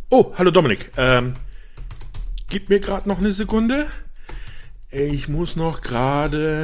Oh, hallo Dominik. Gib mir gerade noch eine Sekunde. Ich muss noch gerade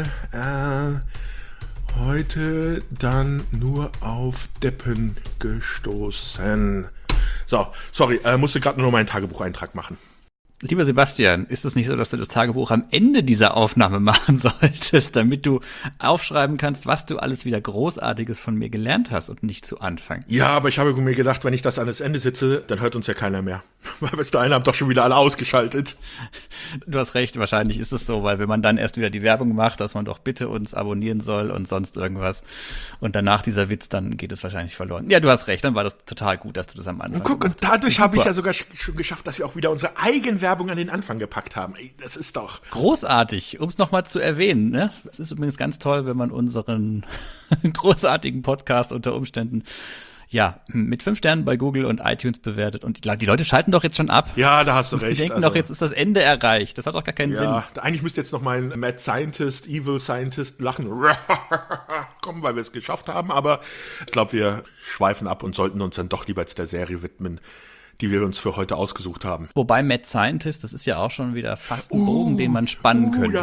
heute dann nur auf Deppen gestoßen. So, sorry, musste gerade nur noch meinen Tagebucheintrag machen. Lieber Sebastian, ist es nicht so, dass du das Tagebuch am Ende dieser Aufnahme machen solltest, damit du aufschreiben kannst, was du alles wieder Großartiges von mir gelernt hast und nicht zu Anfang? Ja, aber ich habe mir gedacht, wenn ich das an das Ende sitze, dann hört uns ja keiner mehr. Weil bis dahin haben doch schon wieder alle ausgeschaltet. Du hast recht, wahrscheinlich ist es so, weil wenn man dann erst wieder die Werbung macht, dass man doch bitte uns abonnieren soll und sonst irgendwas und danach dieser Witz, dann geht es wahrscheinlich verloren. Ja, du hast recht, dann war das total gut, dass du das am Anfang und guck, und dadurch habe ich ja sogar schon geschafft, dass wir auch wieder unsere Eigenwerbung an den Anfang gepackt haben. Ey, das ist doch großartig, um es nochmal zu erwähnen. Ne? Es ist übrigens ganz toll, wenn man unseren großartigen Podcast unter Umständen mit 5 Sternen bei Google und iTunes bewertet. Und die Leute schalten doch jetzt schon ab. Ja, da hast du recht. Die denken doch, jetzt ist das Ende erreicht. Das hat doch gar keinen Sinn. Ja, eigentlich müsste jetzt noch mein Mad Scientist, Evil Scientist lachen. Kommen, weil wir es geschafft haben. Aber ich glaube, wir schweifen ab und sollten uns dann doch lieber jetzt der Serie widmen, die wir uns für heute ausgesucht haben. Wobei Mad Scientist, das ist ja auch schon wieder fast ein Bogen, den man spannen könnte.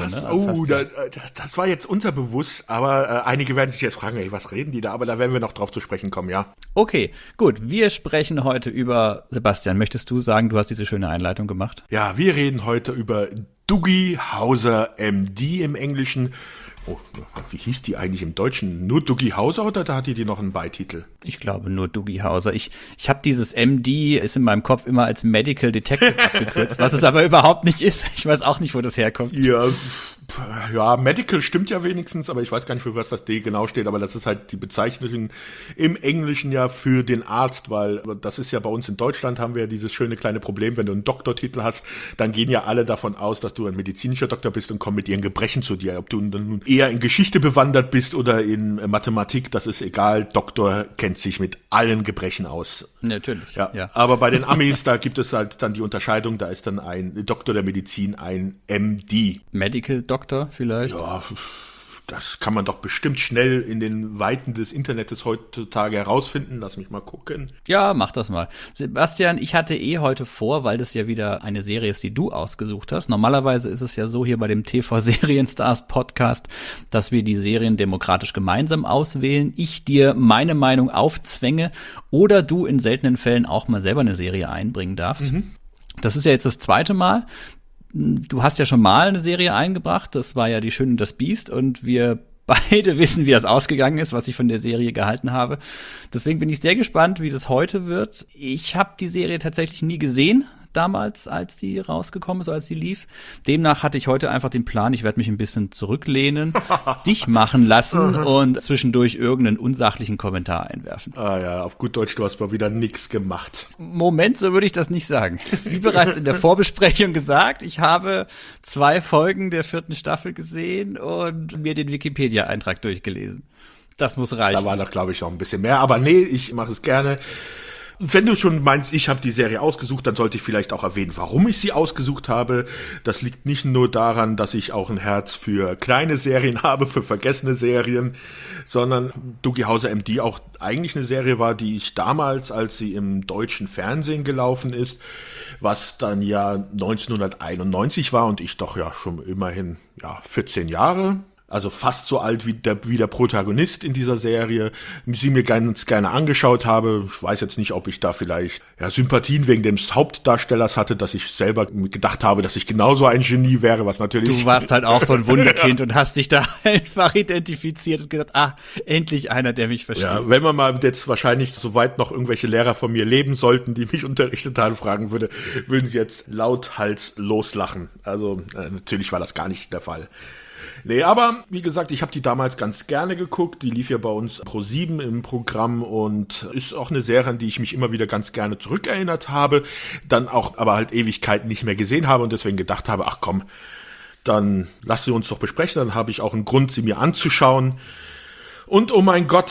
Das war jetzt unterbewusst, aber einige werden sich jetzt fragen, ey, was reden die da? Aber da werden wir noch drauf zu sprechen kommen, ja. Okay, gut. Wir sprechen heute über, Sebastian, möchtest du sagen, du hast diese schöne Einleitung gemacht? Ja, wir reden heute über Doogie Howser MD im Englischen. Oh, wie hieß die eigentlich im Deutschen? Nur Doogie Howser oder da hatte die noch einen Beititel? Ich glaube nur Doogie Howser. Ich habe dieses MD, ist in meinem Kopf immer als Medical Detective abgekürzt, was es aber überhaupt nicht ist. Ich weiß auch nicht, wo das herkommt. Ja, Medical stimmt ja wenigstens, aber ich weiß gar nicht, für was das D genau steht, aber das ist halt die Bezeichnung im Englischen ja für den Arzt, weil das ist ja bei uns in Deutschland, haben wir ja dieses schöne kleine Problem, wenn du einen Doktortitel hast, dann gehen ja alle davon aus, dass du ein medizinischer Doktor bist und kommen mit ihren Gebrechen zu dir. Ob du nun eher in Geschichte bewandert bist oder in Mathematik, das ist egal, Doktor kennt sich mit allen Gebrechen aus. Natürlich, ja. Aber bei den Amis, da gibt es halt dann die Unterscheidung, da ist dann ein Doktor der Medizin ein MD. Medical Doktor vielleicht? Ja, das kann man doch bestimmt schnell in den Weiten des Internets heutzutage herausfinden. Lass mich mal gucken. Ja, mach das mal. Sebastian, ich hatte heute vor, weil das ja wieder eine Serie ist, die du ausgesucht hast. Normalerweise ist es ja so hier bei dem TV-Serienstars Podcast, dass wir die Serien demokratisch gemeinsam auswählen. Ich dir meine Meinung aufzwänge oder du in seltenen Fällen auch mal selber eine Serie einbringen darfst. Mhm. Das ist ja jetzt das zweite Mal. Du hast ja schon mal eine Serie eingebracht, das war ja Die Schöne und das Biest und wir beide wissen, wie das ausgegangen ist, was ich von der Serie gehalten habe. Deswegen bin ich sehr gespannt, wie das heute wird. Ich habe die Serie tatsächlich nie gesehen, damals, als die rausgekommen ist, als die lief. Demnach hatte ich heute einfach den Plan, ich werde mich ein bisschen zurücklehnen, dich machen lassen und zwischendurch irgendeinen unsachlichen Kommentar einwerfen. Ah ja, auf gut Deutsch, du hast mal wieder nix gemacht. Moment, so würde ich das nicht sagen. Wie bereits in der Vorbesprechung gesagt, ich habe 2 Folgen der 4. Staffel gesehen und mir den Wikipedia-Eintrag durchgelesen. Das muss reichen. Da war doch, glaube ich, noch ein bisschen mehr, aber nee, ich mache es gerne. Wenn du schon meinst, ich habe die Serie ausgesucht, dann sollte ich vielleicht auch erwähnen, warum ich sie ausgesucht habe. Das liegt nicht nur daran, dass ich auch ein Herz für kleine Serien habe, für vergessene Serien, sondern Doogie Howser MD auch eigentlich eine Serie war, die ich damals, als sie im deutschen Fernsehen gelaufen ist, was dann ja 1991 war und ich doch ja schon immerhin 14 Jahre, also fast so alt wie der Protagonist in dieser Serie, sie mir ganz gerne angeschaut habe. Ich weiß jetzt nicht, ob ich da vielleicht Sympathien wegen des Hauptdarstellers hatte, dass ich selber gedacht habe, dass ich genauso ein Genie wäre, was natürlich... Du warst halt auch so ein Wunderkind und hast dich da einfach identifiziert und gesagt, endlich einer, der mich versteht. Ja, wenn man mal jetzt wahrscheinlich soweit noch irgendwelche Lehrer von mir leben sollten, die mich unterrichtet haben, fragen würden sie jetzt lauthals loslachen. Also natürlich war das gar nicht der Fall. Nee, aber wie gesagt, ich habe die damals ganz gerne geguckt. Die lief ja bei uns Pro7 im Programm und ist auch eine Serie, an die ich mich immer wieder ganz gerne zurückerinnert habe. Dann auch aber halt Ewigkeiten nicht mehr gesehen habe und deswegen gedacht habe, ach komm, dann lass sie uns doch besprechen. Dann habe ich auch einen Grund, sie mir anzuschauen. Und oh mein Gott,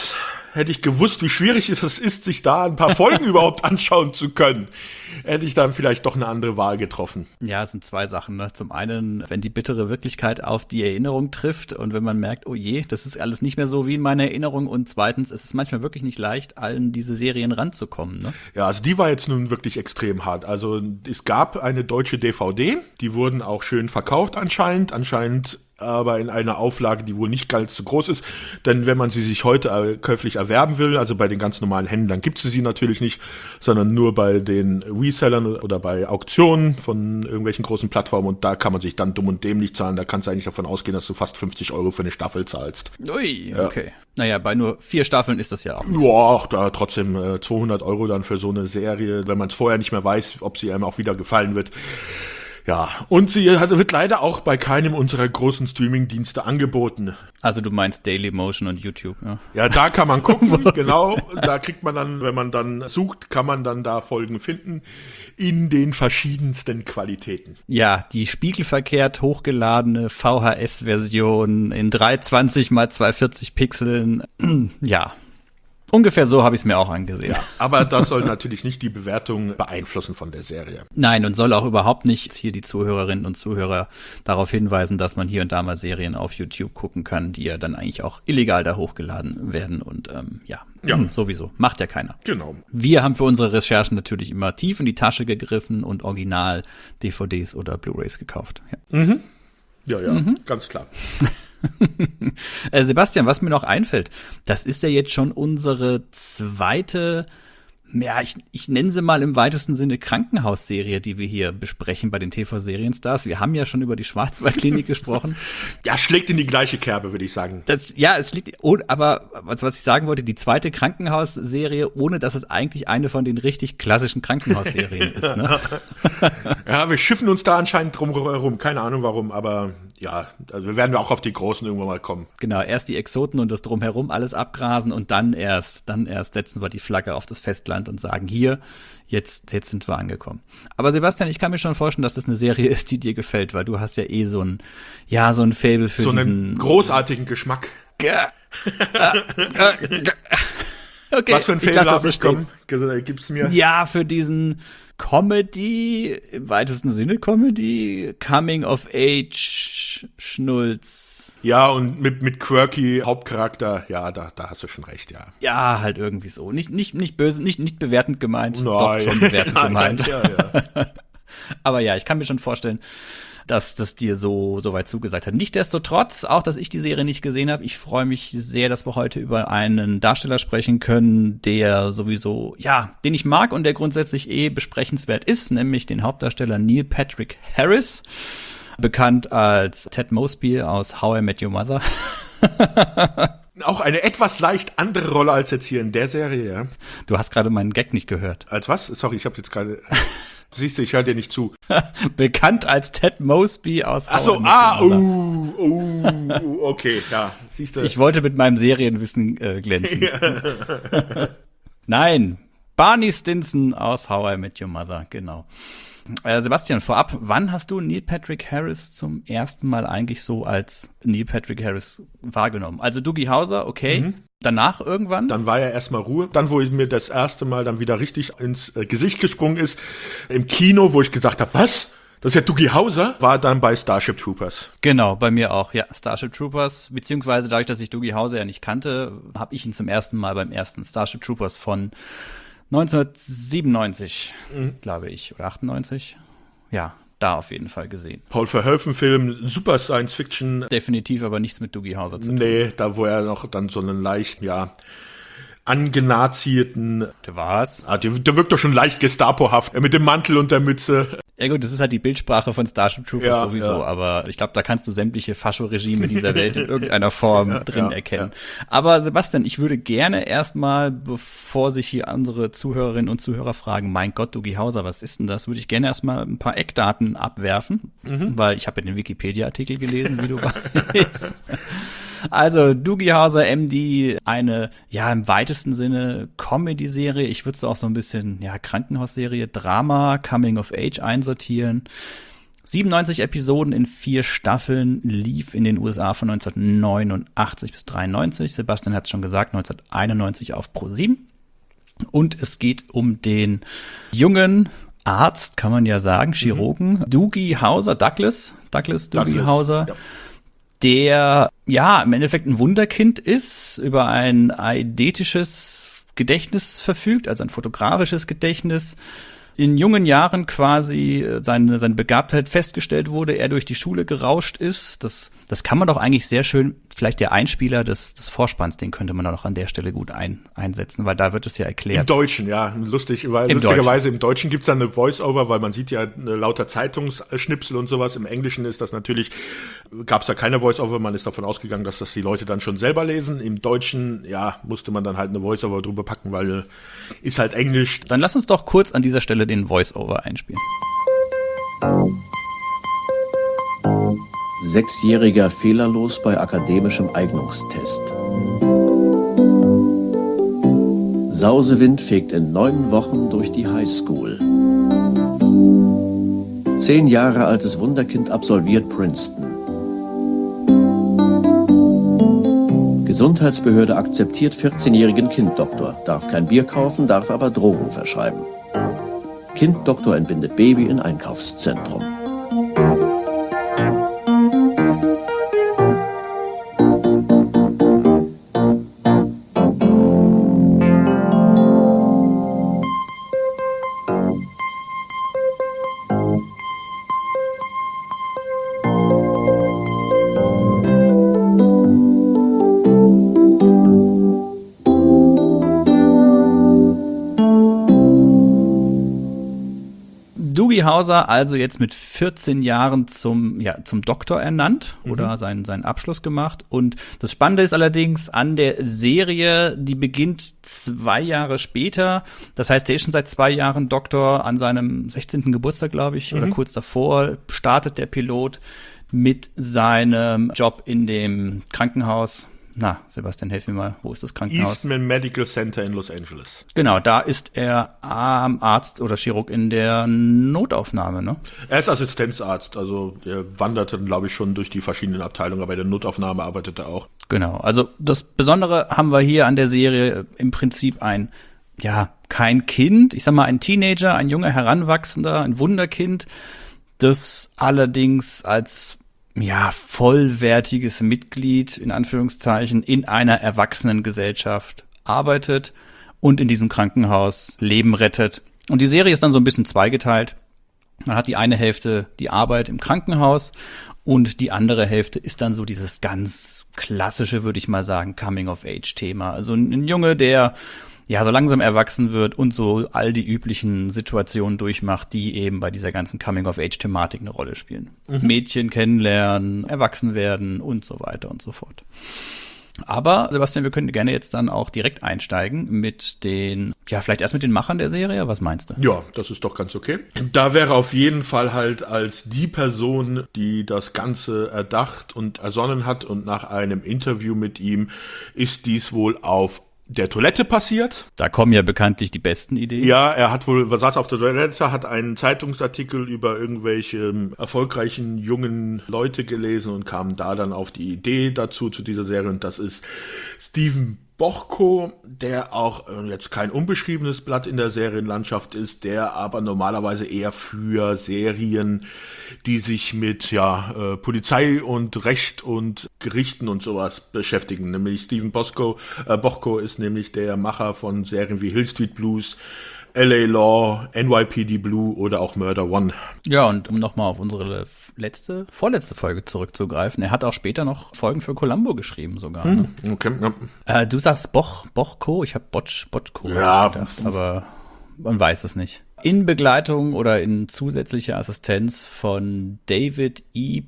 hätte ich gewusst, wie schwierig es ist, sich da ein paar Folgen überhaupt anschauen zu können, hätte ich dann vielleicht doch eine andere Wahl getroffen. Ja, es sind zwei Sachen. Ne? Zum einen, wenn die bittere Wirklichkeit auf die Erinnerung trifft und wenn man merkt, oh je, das ist alles nicht mehr so wie in meiner Erinnerung. Und zweitens, es ist manchmal wirklich nicht leicht, an diese Serien ranzukommen. Ne? Ja, also die war jetzt nun wirklich extrem hart. Also es gab eine deutsche DVD, die wurden auch schön verkauft anscheinend aber in einer Auflage, die wohl nicht ganz so groß ist. Denn wenn man sie sich heute käuflich erwerben will, also bei den ganz normalen Händlern gibt es sie natürlich nicht, sondern nur bei den Resellern oder bei Auktionen von irgendwelchen großen Plattformen und da kann man sich dann dumm und dämlich zahlen. Da kannst du eigentlich davon ausgehen, dass du fast 50 € für eine Staffel zahlst. Ui, okay. Ja. Naja, bei nur 4 Staffeln ist das ja auch nicht. Ja, da trotzdem 200 € dann für so eine Serie, wenn man es vorher nicht mehr weiß, ob sie einem auch wieder gefallen wird. Ja, und sie wird leider auch bei keinem unserer großen Streaming-Dienste angeboten. Also du meinst Dailymotion und YouTube, ja? Ja, da kann man gucken, genau. Da kriegt man dann, wenn man dann sucht, kann man dann da Folgen finden in den verschiedensten Qualitäten. Ja, die spiegelverkehrt hochgeladene VHS-Version in 320 x 240 Pixeln, ja. Ungefähr so habe ich es mir auch angesehen. Ja, aber das soll natürlich nicht die Bewertung beeinflussen von der Serie. Nein, und soll auch überhaupt nicht hier die Zuhörerinnen und Zuhörer darauf hinweisen, dass man hier und da mal Serien auf YouTube gucken kann, die ja dann eigentlich auch illegal da hochgeladen werden. Und ja, sowieso. Macht ja keiner. Genau. Wir haben für unsere Recherchen natürlich immer tief in die Tasche gegriffen und Original-DVDs oder Blu-rays gekauft. Ja, Ja, ganz klar. Sebastian, was mir noch einfällt, das ist ja jetzt schon unsere zweite, ja, ich nenne sie mal im weitesten Sinne Krankenhausserie, die wir hier besprechen bei den TV-Serienstars. Wir haben ja schon über die Schwarzwaldklinik gesprochen. Ja, schlägt in die gleiche Kerbe, würde ich sagen. Es liegt, aber was ich sagen wollte, die zweite Krankenhausserie, ohne dass es eigentlich eine von den richtig klassischen Krankenhausserien ist. Ne? Ja, wir schiffen uns da anscheinend drum herum. Keine Ahnung warum, aber ja, also wir werden auch auf die Großen irgendwann mal kommen. Genau, erst die Exoten und das Drumherum alles abgrasen und dann erst setzen wir die Flagge auf das Festland und sagen, hier, jetzt sind wir angekommen. Aber Sebastian, ich kann mir schon vorstellen, dass das eine Serie ist, die dir gefällt, weil du hast ja so ein Faible für so diesen einen großartigen Geschmack. Okay, was für ein Faible habe ich? Komm, gib's mir. Ja, für diesen Comedy, im weitesten Sinne Comedy, Coming of Age, Schnulz. Ja, und mit quirky Hauptcharakter, ja, da hast du schon recht, ja. Ja, halt irgendwie so. Nicht böse, nicht bewertend gemeint, Nein. doch schon bewertend gemeint. Ja. Aber ja, ich kann mir schon vorstellen, dass das dir so weit zugesagt hat. Nichtsdestotrotz, auch dass ich die Serie nicht gesehen habe, ich freue mich sehr, dass wir heute über einen Darsteller sprechen können, der sowieso, ja, den ich mag und der grundsätzlich besprechenswert ist, nämlich den Hauptdarsteller Neil Patrick Harris, bekannt als Ted Mosby aus How I Met Your Mother. Auch eine etwas leicht andere Rolle als jetzt hier in der Serie, ja. Du hast gerade meinen Gag nicht gehört. Als was? Sorry, ich habe jetzt gerade... Siehst du, ich höre dir nicht zu. Bekannt als Ted Mosby aus How I Met Your Mother. Okay, ja, siehst du. Ich wollte mit meinem Serienwissen glänzen. Nein, Barney Stinson aus How I Met Your Mother, genau. Sebastian, vorab, wann hast du Neil Patrick Harris zum ersten Mal eigentlich so als Neil Patrick Harris wahrgenommen? Also Doogie Howser, okay. Danach irgendwann? Dann war ja erstmal Ruhe. Dann, wo mir das erste Mal dann wieder richtig ins Gesicht gesprungen ist, im Kino, wo ich gesagt habe, was? Das ist ja Doogie Howser, war dann bei Starship Troopers. Genau, bei mir auch, ja. Starship Troopers, beziehungsweise dadurch, dass ich Doogie Howser ja nicht kannte, habe ich ihn zum ersten Mal beim ersten Starship Troopers von 1997, glaube ich, oder 98. Ja, da auf jeden Fall gesehen. Paul Verhoeven-Film, super Science-Fiction. Definitiv aber nichts mit Doogie Howser zu tun. Nee, da wo er noch dann so einen leicht, angenazierten... Der war's? Der wirkt doch schon leicht Gestapohaft, mit dem Mantel und der Mütze. Ja gut, das ist halt die Bildsprache von Starship Troopers sowieso, aber ich glaube, da kannst du sämtliche Fascho-Regime dieser Welt in irgendeiner Form drin erkennen. Ja. Aber Sebastian, ich würde gerne erstmal, bevor sich hier andere Zuhörerinnen und Zuhörer fragen, mein Gott, Doogie Howser, was ist denn das? Würde ich gerne erstmal ein paar Eckdaten abwerfen, weil ich habe ja den Wikipedia-Artikel gelesen, wie du weißt. Also Doogie Howser, MD, eine, im weitesten Sinne Comedy-Serie. Ich würde es auch so ein bisschen, Krankenhausserie, Drama, Coming of Age einsortieren. 97 Episoden in 4 Staffeln, lief in den USA von 1989 bis 93. Sebastian hat es schon gesagt, 1991 auf Pro7. Und es geht um den jungen Arzt, kann man ja sagen, Chirurgen, Doogie Howser, Douglas Doogie Howser, ja. Der ja im Endeffekt ein Wunderkind ist, über ein eidetisches Gedächtnis verfügt, also ein fotografisches Gedächtnis. In jungen Jahren quasi seine Begabtheit festgestellt wurde, er durch die Schule gerauscht ist. Das kann man doch eigentlich sehr schön, vielleicht der Einspieler des Vorspanns, den könnte man doch an der Stelle gut einsetzen, weil da wird es ja erklärt. Im Deutschen, ja, lustigerweise im Deutschen gibt's dann eine Voice-Over, weil man sieht ja lauter Zeitungsschnipsel und sowas. Im Englischen ist das natürlich, gab's da keine Voice-Over, man ist davon ausgegangen, dass das die Leute dann schon selber lesen. Im Deutschen, ja, musste man dann halt eine Voice-Over drüber packen, weil ist halt Englisch. Dann lass uns doch kurz an dieser Stelle den Voice-Over einspielen. 6-Jähriger fehlerlos bei akademischem Eignungstest. Sausewind fegt in 9 Wochen durch die Highschool. 10 Jahre altes Wunderkind absolviert Princeton. Gesundheitsbehörde akzeptiert 14-jährigen Kinddoktor, darf kein Bier kaufen, darf aber Drogen verschreiben. Kinddoktor entbindet Baby in Einkaufszentrum. Doogie Howser also jetzt mit 14 Jahren zum Doktor ernannt oder seinen Abschluss gemacht. Und das Spannende ist allerdings an der Serie, die beginnt 2 Jahre später. Das heißt, er ist schon seit 2 Jahren Doktor. An seinem 16. Geburtstag, glaube ich, oder kurz davor, startet der Pilot mit seinem Job in dem Krankenhaus. Na, Sebastian, helf mir mal. Wo ist das Krankenhaus? Eastman Medical Center in Los Angeles. Genau, da ist er Arzt oder Chirurg in der Notaufnahme, ne? Er ist Assistenzarzt, also er wanderte, glaube ich, schon durch die verschiedenen Abteilungen, aber bei der Notaufnahme arbeitet er auch. Genau, also das Besondere haben wir hier an der Serie im Prinzip kein Kind, ich sag mal ein Teenager, ein junger Heranwachsender, ein Wunderkind, das allerdings als vollwertiges Mitglied, in Anführungszeichen, in einer erwachsenen Gesellschaft arbeitet und in diesem Krankenhaus Leben rettet. Und die Serie ist dann so ein bisschen zweigeteilt. Man hat die eine Hälfte die Arbeit im Krankenhaus und die andere Hälfte ist dann so dieses ganz klassische, würde ich mal sagen, Coming-of-Age-Thema. Also ein Junge, der so langsam erwachsen wird und so all die üblichen Situationen durchmacht, die eben bei dieser ganzen Coming-of-Age-Thematik eine Rolle spielen. Mädchen kennenlernen, erwachsen werden und so weiter und so fort. Aber, Sebastian, wir können gerne jetzt dann auch direkt einsteigen mit vielleicht erst mit den Machern der Serie. Was meinst du? Ja, das ist doch ganz okay. Da wäre auf jeden Fall halt als die Person, die das Ganze erdacht und ersonnen hat und nach einem Interview mit ihm ist dies wohl auf der Toilette passiert. Da kommen ja bekanntlich die besten Ideen. Ja, er saß auf der Toilette, hat einen Zeitungsartikel über irgendwelche erfolgreichen jungen Leute gelesen und kam da dann auf die Idee dazu, zu dieser Serie. Und das ist Steven Bochco, der auch jetzt kein unbeschriebenes Blatt in der Serienlandschaft ist, der aber normalerweise eher für Serien, die sich mit Polizei und Recht und Gerichten und sowas beschäftigen. Nämlich Steven Bochco ist nämlich der Macher von Serien wie Hill Street Blues, LA Law, NYPD Blue oder auch Murder One. Ja, und um nochmal auf unsere vorletzte Folge zurückzugreifen, er hat auch später noch Folgen für Columbo geschrieben sogar. Ne? Okay, ja. Du sagst Bochco, ich habe Bochco gedacht, aber man weiß es nicht. In Begleitung oder in zusätzlicher Assistenz von David E.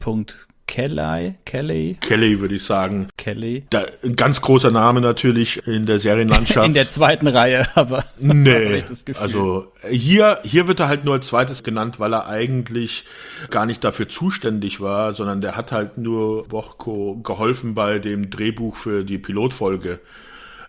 Kelley, würde ich sagen. Kelley. Ein ganz großer Name natürlich in der Serienlandschaft. In der zweiten Reihe, aber nee, ich das Gefühl. Also hier wird er halt nur als zweites genannt, weil er eigentlich gar nicht dafür zuständig war, sondern der hat halt nur Bochco geholfen bei dem Drehbuch für die Pilotfolge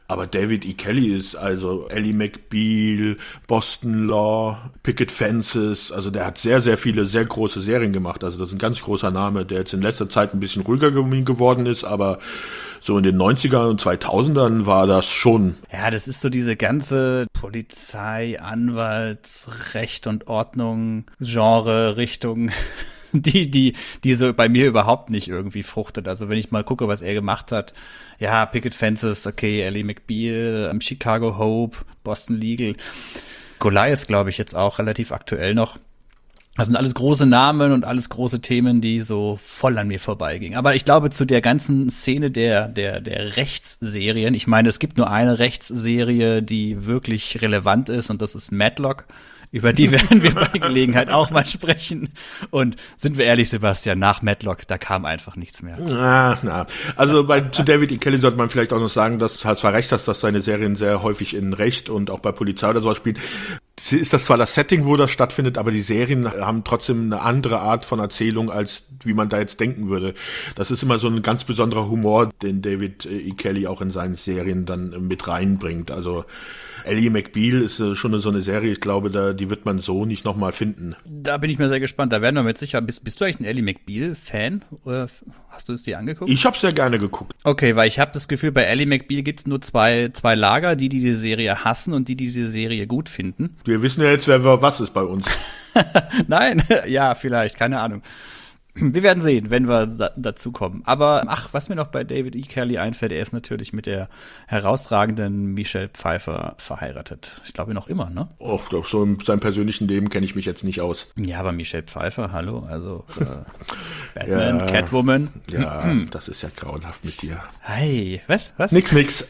Aber David E. Kelley ist also Ally McBeal, Boston Law, Picket Fences, also der hat sehr, sehr viele, sehr große Serien gemacht. Also das ist ein ganz großer Name, der jetzt in letzter Zeit ein bisschen ruhiger geworden ist, aber so in den 90ern und 2000ern war das schon. Ja, das ist so diese ganze Polizei, Anwaltsrecht und Ordnung, Genre, Richtung, die so bei mir überhaupt nicht irgendwie fruchtet. Also wenn ich mal gucke, was er gemacht hat, ja, Picket Fences, okay, Ally McBeal, Chicago Hope, Boston Legal, Goliath, glaube ich, jetzt auch relativ aktuell noch. Das sind alles große Namen und alles große Themen, die so voll an mir vorbeigingen. Aber ich glaube, zu der ganzen Szene der Rechtsserien, ich meine, es gibt nur eine Rechtsserie, die wirklich relevant ist, und das ist Matlock. Über die werden wir bei Gelegenheit auch mal sprechen. Und sind wir ehrlich, Sebastian, nach Matlock, da kam einfach nichts mehr. Also zu David E. Kelley sollte man vielleicht auch noch sagen, dass du zwar recht hast, dass seine Serien sehr häufig in Recht und auch bei Polizei oder sowas spielen. Ist das zwar das Setting, wo das stattfindet, aber die Serien haben trotzdem eine andere Art von Erzählung, als wie man da jetzt denken würde. Das ist immer so ein ganz besonderer Humor, den David E. Kelley auch in seinen Serien dann mit reinbringt. Also Ally McBeal ist schon so eine Serie, ich glaube, die wird man so nicht nochmal finden. Da bin ich mir sehr gespannt, da werden wir mit sicher. Bist du eigentlich ein Ally McBeal-Fan? Oder hast du es dir angeguckt? Ich habe sehr gerne geguckt. Okay, weil ich habe das Gefühl, bei Ally McBeal gibt es nur zwei Lager, die Serie hassen und die Serie gut finden. Wir wissen ja jetzt, wer was ist bei uns. Nein, ja, vielleicht, keine Ahnung. Wir werden sehen, wenn wir dazu kommen. Aber was mir noch bei David E. Kelley einfällt, er ist natürlich mit der herausragenden Michelle Pfeiffer verheiratet. Ich glaube noch immer, ne? Oh, so in seinem persönlichen Leben kenne ich mich jetzt nicht aus. Ja, aber Michelle Pfeiffer, hallo, also Batman, ja, Catwoman. Ja, das ist ja grauenhaft mit dir. Hey, was? Nix.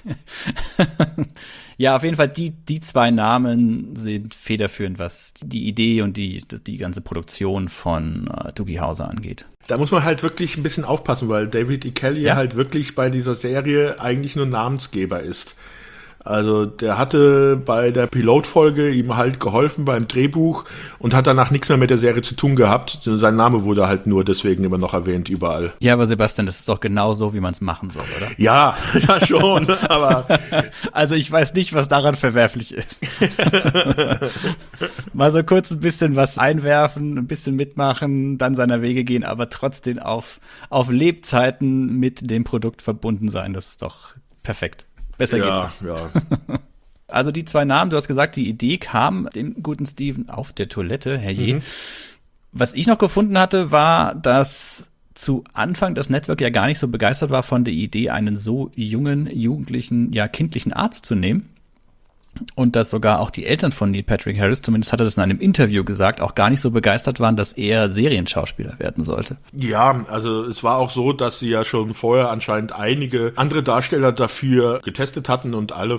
Ja, auf jeden Fall, die zwei Namen sind federführend, was die Idee und die ganze Produktion von Doogie Howser angeht. Da muss man halt wirklich ein bisschen aufpassen, weil David E. Kelley halt wirklich bei dieser Serie eigentlich nur Namensgeber ist. Also der hatte bei der Pilotfolge ihm halt geholfen beim Drehbuch und hat danach nichts mehr mit der Serie zu tun gehabt. Sein Name wurde halt nur deswegen immer noch erwähnt überall. Ja, aber Sebastian, das ist doch genau so, wie man es machen soll, oder? Ja schon, aber... Also ich weiß nicht, was daran verwerflich ist. Mal so kurz ein bisschen was einwerfen, ein bisschen mitmachen, dann seiner Wege gehen, aber trotzdem auf Lebzeiten mit dem Produkt verbunden sein. Das ist doch perfekt. Besser geht's nicht. Ja. Also die zwei Namen, du hast gesagt, die Idee kam dem guten Steven auf der Toilette, herrje. Was ich noch gefunden hatte, war, dass zu Anfang das Network ja gar nicht so begeistert war von der Idee, einen so jungen, jugendlichen, ja kindlichen Arzt zu nehmen. Und dass sogar auch die Eltern von Neil Patrick Harris, zumindest hat er das in einem Interview gesagt, auch gar nicht so begeistert waren, dass er Serienschauspieler werden sollte. Ja, also es war auch so, dass sie ja schon vorher anscheinend einige andere Darsteller dafür getestet hatten und alle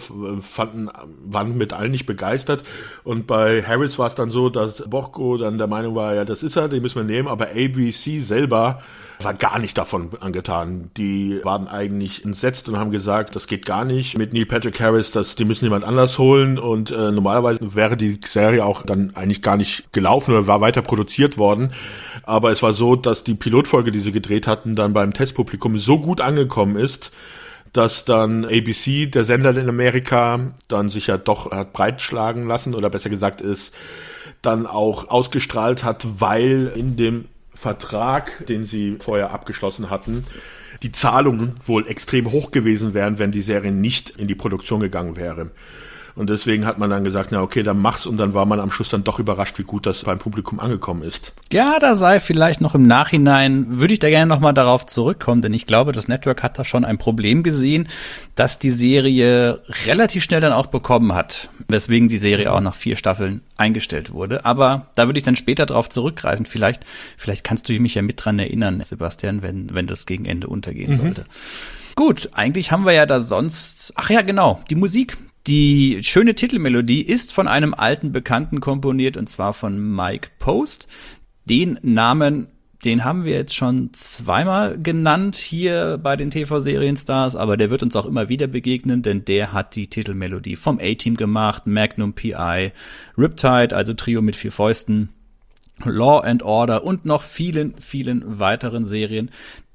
waren mit allen nicht begeistert. Und bei Harris war es dann so, dass Borko dann der Meinung war, ja, das ist er, den müssen wir nehmen, aber ABC selber war gar nicht davon angetan. Die waren eigentlich entsetzt und haben gesagt, das geht gar nicht mit Neil Patrick Harris, die müssen jemand anders holen, und normalerweise wäre die Serie auch dann eigentlich gar nicht gelaufen oder war weiter produziert worden. Aber es war so, dass die Pilotfolge, die sie gedreht hatten, dann beim Testpublikum so gut angekommen ist, dass dann ABC, der Sender in Amerika, dann sich ja doch hat breitschlagen lassen, oder besser gesagt ist, dann auch ausgestrahlt hat, weil in dem Vertrag, den sie vorher abgeschlossen hatten, die Zahlungen wohl extrem hoch gewesen wären, wenn die Serie nicht in die Produktion gegangen wäre. Und deswegen hat man dann gesagt, na okay, dann mach's, und dann war man am Schluss dann doch überrascht, wie gut das beim Publikum angekommen ist. Ja, da sei vielleicht noch im Nachhinein, würde ich da gerne nochmal darauf zurückkommen, denn ich glaube, das Network hat da schon ein Problem gesehen, dass die Serie relativ schnell dann auch bekommen hat, weswegen die Serie auch nach 4 Staffeln eingestellt wurde. Aber da würde ich dann später drauf zurückgreifen. Vielleicht kannst du mich ja mit dran erinnern, Sebastian, wenn das gegen Ende untergehen sollte. Gut, eigentlich haben wir ja da sonst, ach ja, genau, die Musik. Die schöne Titelmelodie ist von einem alten Bekannten komponiert, und zwar von Mike Post. Den Namen, den haben wir jetzt schon zweimal genannt hier bei den TV-Serienstars, aber der wird uns auch immer wieder begegnen, denn der hat die Titelmelodie vom A-Team gemacht, Magnum P.I., Riptide, also Trio mit 4 Fäusten, Law and Order und noch vielen, vielen weiteren Serien.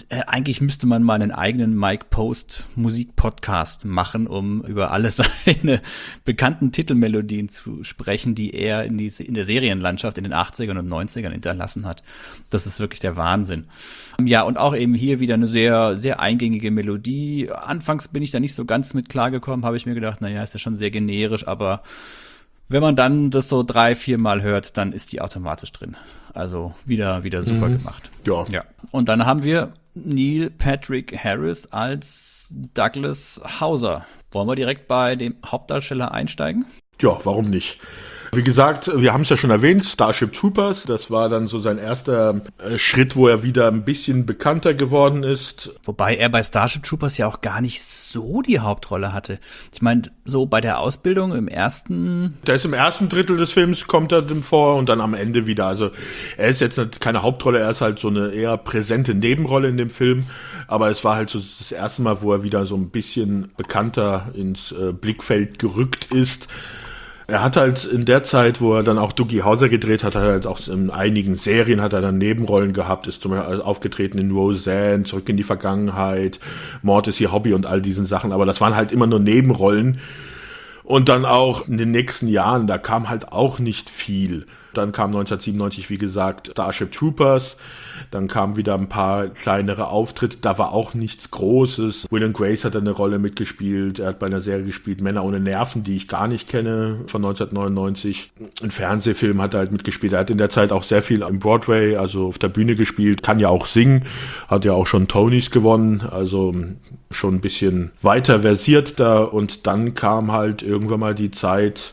Eigentlich müsste man mal einen eigenen Mike Post Musikpodcast machen, um über alle seine bekannten Titelmelodien zu sprechen, die er in der Serienlandschaft in den 80ern und 90ern hinterlassen hat. Das ist wirklich der Wahnsinn. Ja, und auch eben hier wieder eine sehr, sehr eingängige Melodie. Anfangs bin ich da nicht so ganz mit klargekommen, habe ich mir gedacht, naja, ist ja schon sehr generisch, aber wenn man dann das so 3-4 Mal hört, dann ist die automatisch drin. Also wieder super gemacht. Ja. Und dann haben wir Neil Patrick Harris als Douglas Hauser. Wollen wir direkt bei dem Hauptdarsteller einsteigen? Ja, warum nicht? Wie gesagt, wir haben es ja schon erwähnt, Starship Troopers, das war dann so sein erster Schritt, wo er wieder ein bisschen bekannter geworden ist. Wobei er bei Starship Troopers ja auch gar nicht so die Hauptrolle hatte. Ich meine, so bei der Ausbildung Der ist im ersten Drittel des Films, kommt er dem vor und dann am Ende wieder. Also er ist jetzt keine Hauptrolle, er ist halt so eine eher präsente Nebenrolle in dem Film. Aber es war halt so das erste Mal, wo er wieder so ein bisschen bekannter ins Blickfeld gerückt ist. Er hat halt in der Zeit, wo er dann auch Doogie Howser gedreht hat, halt auch in einigen Serien hat er dann Nebenrollen gehabt, ist zum Beispiel aufgetreten in Roseanne, Zurück in die Vergangenheit, Mord ist ihr Hobby und all diesen Sachen, aber das waren halt immer nur Nebenrollen. Und dann auch in den nächsten Jahren, da kam halt auch nicht viel. Dann kam 1997, wie gesagt, Starship Troopers. Dann kamen wieder ein paar kleinere Auftritte. Da war auch nichts Großes. Will & Grace hat eine Rolle mitgespielt. Er hat bei einer Serie gespielt, Männer ohne Nerven, die ich gar nicht kenne, von 1999. Ein Fernsehfilm hat er halt mitgespielt. Er hat in der Zeit auch sehr viel am Broadway, also auf der Bühne gespielt. Kann ja auch singen. Hat ja auch schon Tonys gewonnen. Also schon ein bisschen weiter versiert da. Und dann kam halt irgendwann mal die Zeit,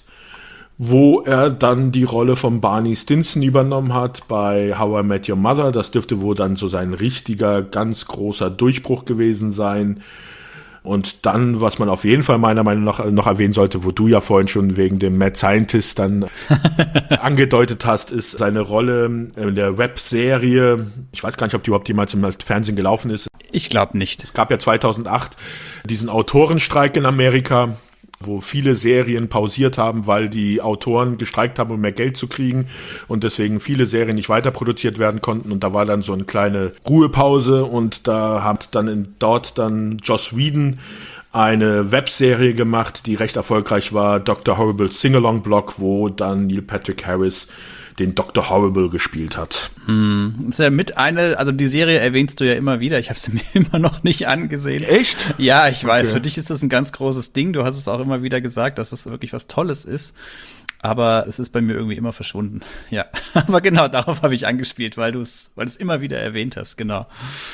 wo er dann die Rolle von Barney Stinson übernommen hat bei How I Met Your Mother. Das dürfte wohl dann so sein richtiger, ganz großer Durchbruch gewesen sein. Und dann, was man auf jeden Fall meiner Meinung nach noch erwähnen sollte, wo du ja vorhin schon wegen dem Mad Scientist dann angedeutet hast, ist seine Rolle in der Webserie. Ich weiß gar nicht, ob die überhaupt jemals im Fernsehen gelaufen ist. Ich glaube nicht. Es gab ja 2008 diesen Autorenstreik in Amerika, wo viele Serien pausiert haben, weil die Autoren gestreikt haben, um mehr Geld zu kriegen und deswegen viele Serien nicht weiter produziert werden konnten und da war dann so eine kleine Ruhepause und da hat dann dort Joss Whedon eine Webserie gemacht, die recht erfolgreich war, Dr. Horrible Sing-Along Blog, wo dann Neil Patrick Harris den Dr. Horrible gespielt hat. Ist ja also die Serie erwähnst du ja immer wieder. Ich habe sie mir immer noch nicht angesehen. Echt? Ja, ich weiß. Okay. Für dich ist das ein ganz großes Ding. Du hast es auch immer wieder gesagt, dass es wirklich was Tolles ist. Aber es ist bei mir irgendwie immer verschwunden. Ja, aber genau darauf habe ich angespielt, weil du es immer wieder erwähnt hast. Genau.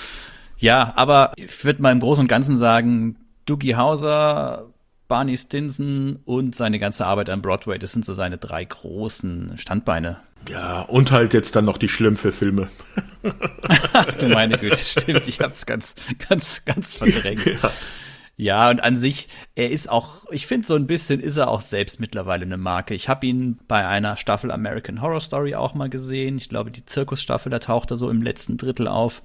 Ja, aber ich würde mal im Großen und Ganzen sagen, Doogie Howser, Barney Stinson und seine ganze Arbeit an Broadway, das sind so seine 3 großen Standbeine. Ja, und halt jetzt dann noch die Schlümpfe-Filme. Ach du meine Güte, stimmt, ich hab's ganz verdrängt. Ja, und an sich, er ist auch, ich finde so ein bisschen ist er auch selbst mittlerweile eine Marke. Ich habe ihn bei einer Staffel American Horror Story auch mal gesehen. Ich glaube, die Zirkusstaffel, da taucht er so im letzten Drittel auf.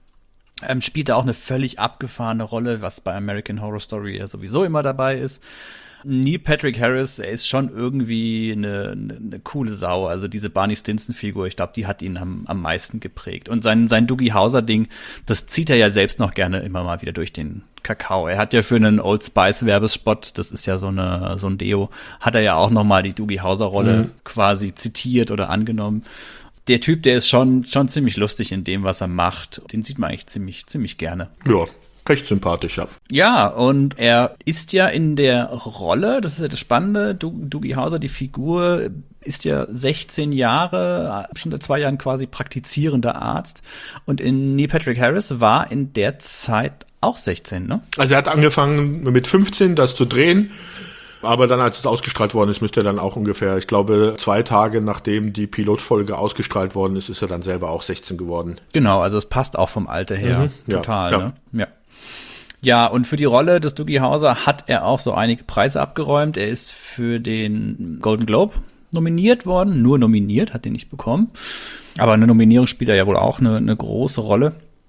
Spielt er auch eine völlig abgefahrene Rolle, was bei American Horror Story ja sowieso immer dabei ist. Neil Patrick Harris, er ist schon irgendwie eine coole Sau. Also diese Barney Stinson-Figur, ich glaube, die hat ihn am meisten geprägt. Und sein Doogie Howser-Ding, das zieht er ja selbst noch gerne immer mal wieder durch den Kakao. Er hat ja für einen Old Spice-Werbespot, das ist ja so ein Deo, hat er ja auch noch mal die Doogie Howser-Rolle quasi zitiert oder angenommen. Der Typ, der ist schon ziemlich lustig in dem, was er macht. Den sieht man eigentlich ziemlich gerne. Ja. Recht sympathisch, ja. Ja, und er ist ja in der Rolle, das ist ja das Spannende, Doogie Howser, die Figur, ist ja 16 Jahre, schon seit 2 Jahren quasi praktizierender Arzt. Und in Neil Patrick Harris war in der Zeit auch 16, ne? Also er hat angefangen mit 15 das zu drehen. Aber dann, als es ausgestrahlt worden ist, müsste er dann auch ungefähr, ich glaube, 2 Tage nachdem die Pilotfolge ausgestrahlt worden ist, ist er dann selber auch 16 geworden. Genau, also es passt auch vom Alter her total, ja. Ne? Ja. Ja, und für die Rolle des Doogie Howser hat er auch so einige Preise abgeräumt. Er ist für den Golden Globe nominiert worden, nur nominiert, hat den nicht bekommen. Aber eine Nominierung spielt er ja wohl auch eine große Rolle.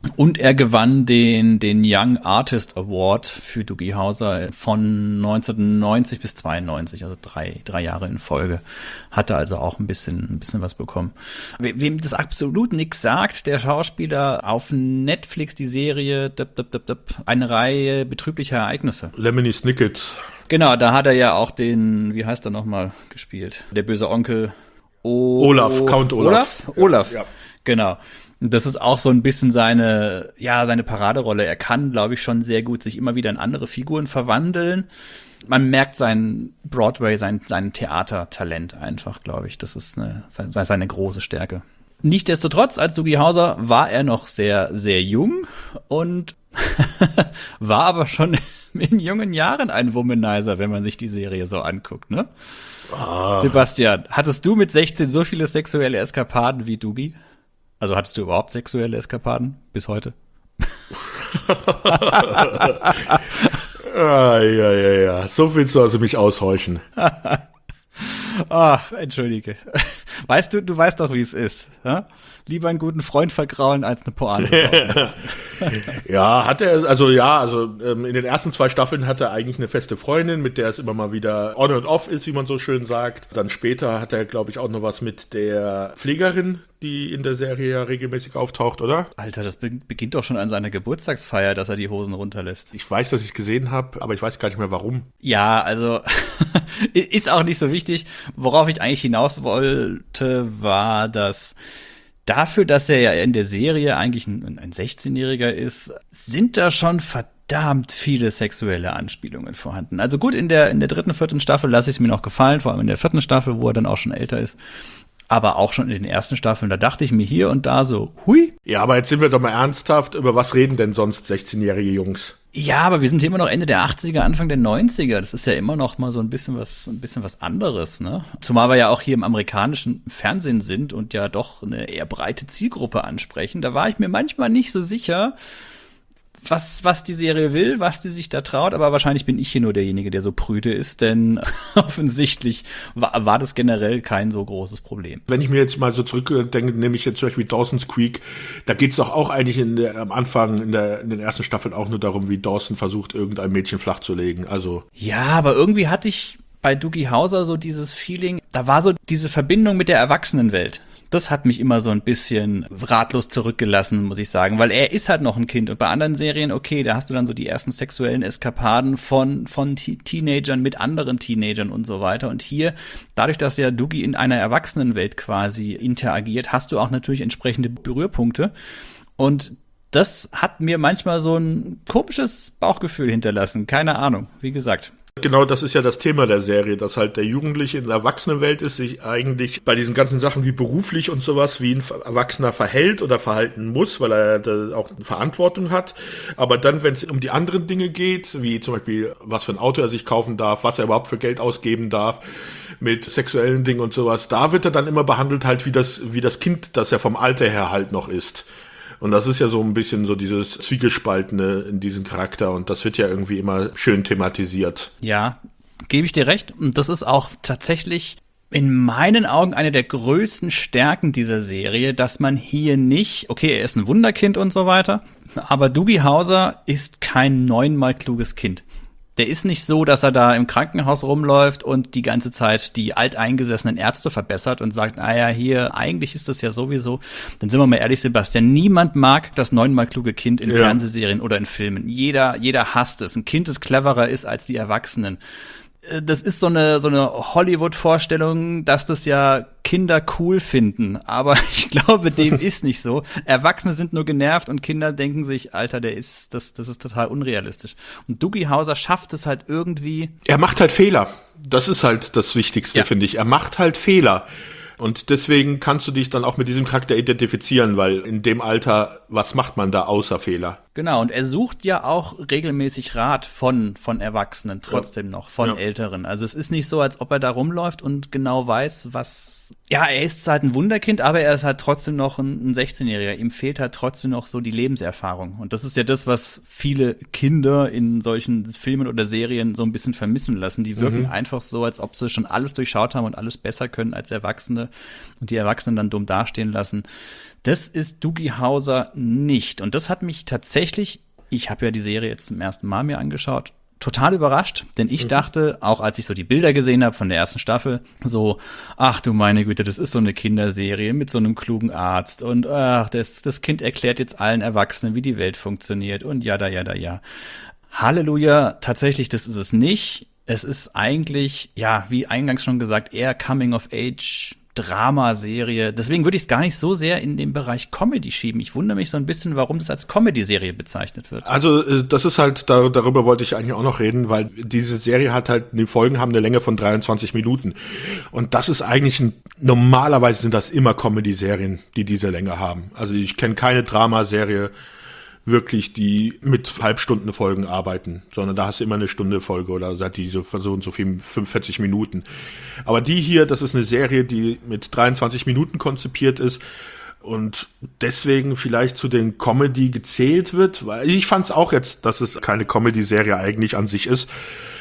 Und er gewann den Young Artist Award für Doogie Howser von 1990 bis 92, also drei Jahre in Folge. Hatte also auch ein bisschen was bekommen. Wem das absolut nichts sagt, der Schauspieler, auf Netflix die Serie eine Reihe betrüblicher Ereignisse. Lemony Snicket. Genau, da hat er ja auch den, wie heißt er nochmal, gespielt? Der böse Onkel Olaf, Count Olaf. Olaf, ja. Genau. Das ist auch so ein bisschen seine Paraderolle. Er kann, glaube ich, schon sehr gut sich immer wieder in andere Figuren verwandeln. Man merkt sein Broadway, sein Theatertalent einfach, glaube ich. Das ist seine große Stärke. Nichtsdestotrotz, als Doogie Howser war er noch sehr, sehr jung und war aber schon in jungen Jahren ein Womanizer, wenn man sich die Serie so anguckt, ne? Sebastian, hattest du mit 16 so viele sexuelle Eskapaden wie Doogie? Also hattest du überhaupt sexuelle Eskapaden bis heute? Ja. So willst du also mich aushorchen. Entschuldige. Du weißt doch, wie es ist. Ja? Lieber einen guten Freund vergraulen als eine Pointe. Ja, hat er, in den ersten 2 Staffeln hat er eigentlich eine feste Freundin, mit der es immer mal wieder on and off ist, wie man so schön sagt. Dann später hat er, glaube ich, auch noch was mit der Pflegerin, die in der Serie ja regelmäßig auftaucht, oder? Alter, das beginnt doch schon an seiner Geburtstagsfeier, dass er die Hosen runterlässt. Ich weiß, dass ich es gesehen habe, aber ich weiß gar nicht mehr, warum. Ja, also ist auch nicht so wichtig. Worauf ich eigentlich hinaus wollte, war, dass dafür, dass er ja in der Serie eigentlich ein 16-Jähriger ist, sind da schon verdammt viele sexuelle Anspielungen vorhanden. Also gut, in der 3., 4. Staffel lasse ich es mir noch gefallen, vor allem in der 4. Staffel, wo er dann auch schon älter ist. Aber auch schon in den ersten Staffeln, da dachte ich mir hier und da so, hui. Ja, aber jetzt sind wir doch mal ernsthaft, über was reden denn sonst 16-jährige Jungs? Ja, aber wir sind hier immer noch Ende der 80er, Anfang der 90er. Das ist ja immer noch mal so ein bisschen was anderes, ne? Zumal wir ja auch hier im amerikanischen Fernsehen sind und ja doch eine eher breite Zielgruppe ansprechen. Da war ich mir manchmal nicht so sicher, was die Serie will, was die sich da traut, aber wahrscheinlich bin ich hier nur derjenige, der so prüde ist, denn offensichtlich war das generell kein so großes Problem. Wenn ich mir jetzt mal so zurückdenke, nehme ich jetzt zum Beispiel Dawson's Creek, da geht's doch auch eigentlich am Anfang in den ersten Staffeln auch nur darum, wie Dawson versucht, irgendein Mädchen flachzulegen. Also ja, aber irgendwie hatte ich bei Doogie Howser so dieses Feeling, da war so diese Verbindung mit der Erwachsenenwelt. Das hat mich immer so ein bisschen ratlos zurückgelassen, muss ich sagen, weil er ist halt noch ein Kind und bei anderen Serien, okay, da hast du dann so die ersten sexuellen Eskapaden von Teenagern mit anderen Teenagern und so weiter und hier, dadurch, dass ja Doogie in einer Erwachsenenwelt quasi interagiert, hast du auch natürlich entsprechende Berührpunkte und das hat mir manchmal so ein komisches Bauchgefühl hinterlassen, keine Ahnung, wie gesagt. Genau, das ist ja das Thema der Serie, dass halt der Jugendliche in der Erwachsenenwelt ist, sich eigentlich bei diesen ganzen Sachen wie beruflich und sowas wie ein Erwachsener verhält oder verhalten muss, weil er da auch eine Verantwortung hat. Aber dann, wenn es um die anderen Dinge geht, wie zum Beispiel, was für ein Auto er sich kaufen darf, was er überhaupt für Geld ausgeben darf, mit sexuellen Dingen und sowas, da wird er dann immer behandelt halt wie das Kind, das er vom Alter her halt noch ist. Und das ist ja so ein bisschen so dieses Zwiegespaltene in diesem Charakter und das wird ja irgendwie immer schön thematisiert. Ja, gebe ich dir recht. Und das ist auch tatsächlich in meinen Augen eine der größten Stärken dieser Serie, dass man hier nicht, okay, er ist ein Wunderkind und so weiter, aber Doogie Howser ist kein 9-mal kluges Kind. Der ist nicht so, dass er da im Krankenhaus rumläuft und die ganze Zeit die alteingesessenen Ärzte verbessert und sagt, hier, eigentlich ist das ja sowieso. Dann sind wir mal ehrlich, Sebastian, niemand mag das 9-mal kluge Kind in Fernsehserien oder in Filmen. Jeder hasst es. Ein Kind, das cleverer ist als die Erwachsenen. Das ist so eine Hollywood-Vorstellung, dass das ja Kinder cool finden. Aber ich glaube, dem ist nicht so. Erwachsene sind nur genervt und Kinder denken sich, Alter, das ist total unrealistisch. Und Doogie Howser schafft es halt irgendwie. Er macht halt Fehler. Das ist halt das Wichtigste, finde ich. Er macht halt Fehler. Und deswegen kannst du dich dann auch mit diesem Charakter identifizieren, weil in dem Alter, was macht man da außer Fehler? Genau, und er sucht ja auch regelmäßig Rat von Erwachsenen, trotzdem noch, von Älteren. Also es ist nicht so, als ob er da rumläuft und genau weiß, was. Ja, er ist halt ein Wunderkind, aber er ist halt trotzdem noch ein 16-Jähriger. Ihm fehlt halt trotzdem noch so die Lebenserfahrung. Und das ist ja das, was viele Kinder in solchen Filmen oder Serien so ein bisschen vermissen lassen. Die wirken einfach so, als ob sie schon alles durchschaut haben und alles besser können als Erwachsene und die Erwachsenen dann dumm dastehen lassen. Das ist Doogie Howser nicht. Und das hat mich tatsächlich, ich habe ja die Serie jetzt zum ersten Mal mir angeschaut, total überrascht. Denn ich dachte, auch als ich so die Bilder gesehen habe von der ersten Staffel, so, ach du meine Güte, das ist so eine Kinderserie mit so einem klugen Arzt. Und ach, das Kind erklärt jetzt allen Erwachsenen, wie die Welt funktioniert. Und ja. Halleluja, tatsächlich, das ist es nicht. Es ist eigentlich, ja, wie eingangs schon gesagt, eher Coming-of-Age Dramaserie. Deswegen würde ich es gar nicht so sehr in den Bereich Comedy schieben. Ich wundere mich so ein bisschen, warum es als Comedy-Serie bezeichnet wird. Also das ist halt, darüber wollte ich eigentlich auch noch reden, weil diese Serie hat halt, die Folgen haben eine Länge von 23 Minuten. Und das ist eigentlich, normalerweise sind das immer Comedy-Serien, die diese Länge haben. Also ich kenne keine Dramaserie wirklich, die mit Halbstundenfolgen arbeiten, sondern da hast du immer eine Stunde Folge oder seit die so und so viel 45 Minuten. Aber die hier, das ist eine Serie, die mit 23 Minuten konzipiert ist und deswegen vielleicht zu den Comedy gezählt wird, weil ich fand es auch jetzt, dass es keine Comedy-Serie eigentlich an sich ist.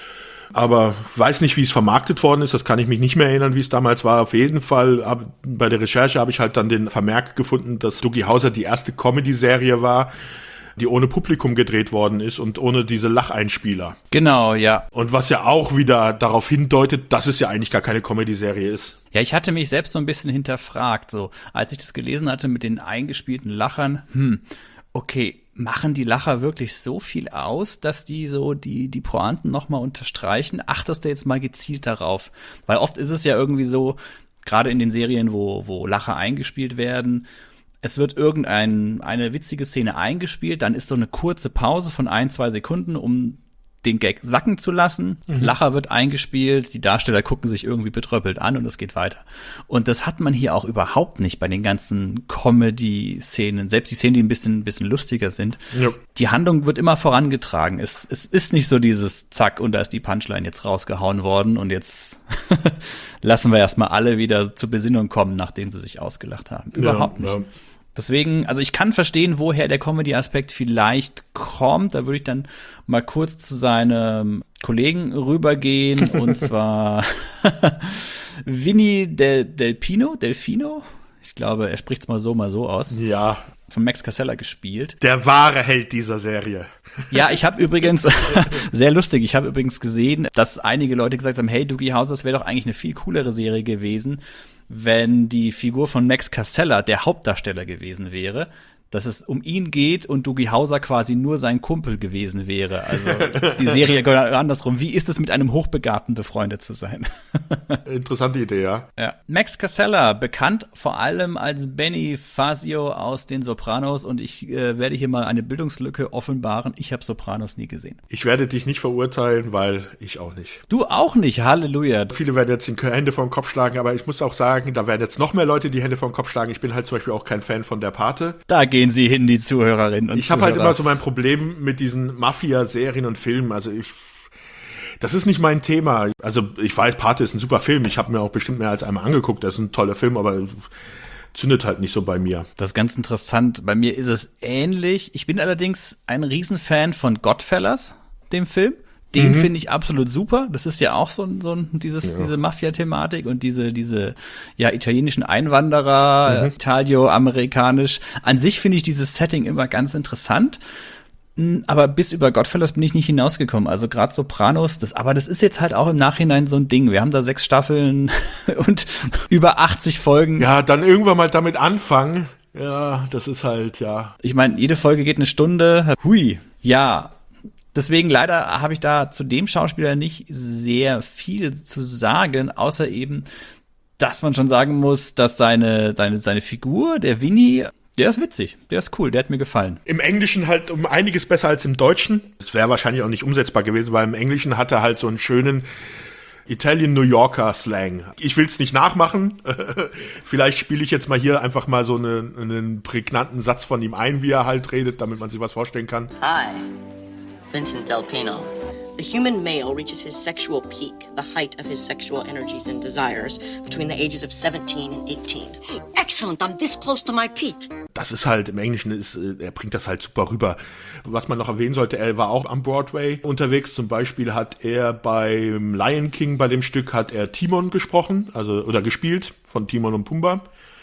Aber weiß nicht, wie es vermarktet worden ist, das kann ich mich nicht mehr erinnern, wie es damals war. Auf jeden Fall, bei der Recherche habe ich halt dann den Vermerk gefunden, dass Doogie Howser die erste Comedy-Serie war, die ohne Publikum gedreht worden ist und ohne diese Lacheinspieler. Genau, ja. Und was ja auch wieder darauf hindeutet, dass es ja eigentlich gar keine Comedy-Serie ist. Ja, ich hatte mich selbst so ein bisschen hinterfragt, so, als ich das gelesen hatte mit den eingespielten Lachern, okay, machen die Lacher wirklich so viel aus, dass die so die Pointen nochmal unterstreichen? Achtest du jetzt mal gezielt darauf? Weil oft ist es ja irgendwie so, gerade in den Serien, wo Lacher eingespielt werden, es wird eine witzige Szene eingespielt, dann ist so eine kurze Pause von 1-2 Sekunden, um den Gag sacken zu lassen. Lacher wird eingespielt, die Darsteller gucken sich irgendwie betröppelt an und es geht weiter. Und das hat man hier auch überhaupt nicht bei den ganzen Comedy-Szenen, selbst die Szenen, die ein bisschen lustiger sind. Ja. Die Handlung wird immer vorangetragen. Es ist nicht so dieses Zack und da ist die Punchline jetzt rausgehauen worden und jetzt lassen wir erstmal alle wieder zur Besinnung kommen, nachdem sie sich ausgelacht haben. Überhaupt nicht. Ja. Deswegen, also ich kann verstehen, woher der Comedy-Aspekt vielleicht kommt. Da würde ich dann mal kurz zu seinem Kollegen rübergehen. Und zwar Vinny Delfino. Ich glaube, er spricht es mal so aus. Ja. Von Max Casella gespielt. Der wahre Held dieser Serie. Ja, ich habe übrigens, sehr lustig, ich habe übrigens gesehen, dass einige Leute gesagt haben, hey, Doogie Howser, das wäre doch eigentlich eine viel coolere Serie gewesen, wenn die Figur von Max Casella der Hauptdarsteller gewesen wäre, dass es um ihn geht und Doogie Howser quasi nur sein Kumpel gewesen wäre. Also die Serie andersrum. Wie ist es, mit einem Hochbegabten befreundet zu sein? Interessante Idee, ja. Max Casella, bekannt vor allem als Benny Fazio aus den Sopranos. Und ich werde hier mal eine Bildungslücke offenbaren. Ich habe Sopranos nie gesehen. Ich werde dich nicht verurteilen, weil ich auch nicht. Du auch nicht, Halleluja. Viele werden jetzt die Hände vom Kopf schlagen, aber ich muss auch sagen, da werden jetzt noch mehr Leute die Hände vom Kopf schlagen. Ich bin halt zum Beispiel auch kein Fan von Der Pate. Da gehen Sie hin, die Zuhörerinnen und Ich habe halt immer so mein Problem mit diesen Mafia-Serien und Filmen. Also das ist nicht mein Thema. Also ich weiß, Pate ist ein super Film. Ich habe mir auch bestimmt mehr als einmal angeguckt. Das ist ein toller Film, aber zündet halt nicht so bei mir. Das ist ganz interessant. Bei mir ist es ähnlich. Ich bin allerdings ein Riesenfan von Godfellas, dem Film. Den finde ich absolut super. Das ist ja auch diese Mafia-Thematik und diese italienischen Einwanderer, italio-amerikanisch. An sich finde ich dieses Setting immer ganz interessant. Aber bis über Godfellas bin ich nicht hinausgekommen. Also gerade Sopranos, aber das ist jetzt halt auch im Nachhinein so ein Ding. Wir haben da 6 Staffeln und über 80 Folgen. Ja, dann irgendwann mal damit anfangen. Ja, das ist halt, ja. Ich meine, jede Folge geht eine Stunde. Hui, ja. Deswegen leider habe ich da zu dem Schauspieler nicht sehr viel zu sagen, außer eben, dass man schon sagen muss, dass seine Figur, der Vinny, der ist witzig, der ist cool, der hat mir gefallen. Im Englischen halt um einiges besser als im Deutschen. Das wäre wahrscheinlich auch nicht umsetzbar gewesen, weil im Englischen hat er halt so einen schönen Italian New Yorker Slang. Ich will's nicht nachmachen. Vielleicht spiele ich jetzt mal hier einfach mal so einen prägnanten Satz von ihm ein, wie er halt redet, damit man sich was vorstellen kann. Hi, Vincent Del Pino. The human male reaches his sexual peak, the height of his sexual energies and desires, between the ages of 17 and 18. Excellent, I'm this close to my peak. Das ist halt, im Englischen er bringt das halt super rüber. Was man noch erwähnen sollte, er war auch am Broadway unterwegs. Zum Beispiel hat er beim Lion King, bei dem Stück, hat er Timon gesprochen, oder gespielt, von Timon und Pumba.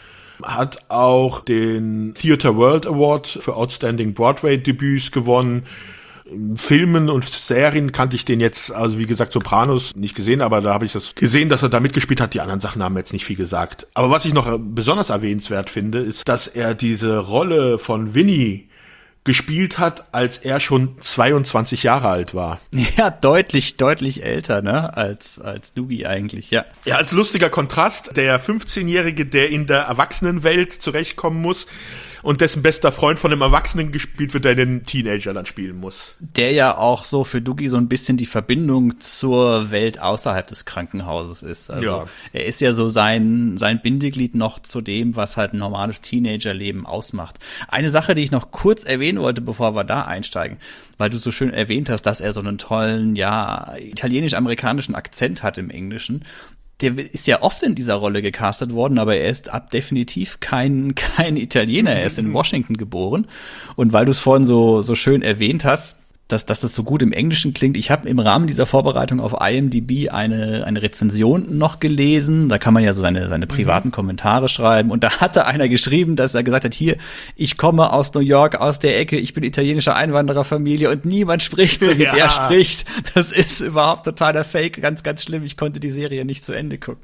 Hat auch den Theatre World Award für Outstanding Broadway Debüts gewonnen. Filmen und Serien kannte ich den jetzt, also wie gesagt, Sopranos nicht gesehen, aber da habe ich das gesehen, dass er da mitgespielt hat. Die anderen Sachen haben jetzt nicht viel gesagt. Aber was ich noch besonders erwähnenswert finde, ist, dass er diese Rolle von Vinny gespielt hat, als er schon 22 Jahre alt war. Ja, deutlich älter, ne, als Doogie eigentlich, ja. Ja, als lustiger Kontrast, der 15-Jährige, der in der Erwachsenenwelt zurechtkommen muss und dessen bester Freund von einem Erwachsenen gespielt wird, der den Teenager dann spielen muss. Der ja auch so für Doogie so ein bisschen die Verbindung zur Welt außerhalb des Krankenhauses ist. Also ja. Er ist ja so sein Bindeglied noch zu dem, was halt ein normales Teenagerleben ausmacht. Eine Sache, die ich noch kurz erwähnen wollte, bevor wir da einsteigen, weil du so schön erwähnt hast, dass er so einen tollen, ja, italienisch-amerikanischen Akzent hat im Englischen. Der ist ja oft in dieser Rolle gecastet worden, aber er ist definitiv kein Italiener. Er ist in Washington geboren. Und weil du es vorhin so schön erwähnt hast, dass das so gut im Englischen klingt. Ich habe im Rahmen dieser Vorbereitung auf IMDb eine Rezension noch gelesen. Da kann man ja so seine privaten Kommentare schreiben. Und da hatte einer geschrieben, dass er gesagt hat, hier, ich komme aus New York, aus der Ecke, ich bin italienischer Einwandererfamilie und niemand spricht so, wie der spricht. Das ist überhaupt totaler Fake, ganz, ganz schlimm. Ich konnte die Serie nicht zu Ende gucken.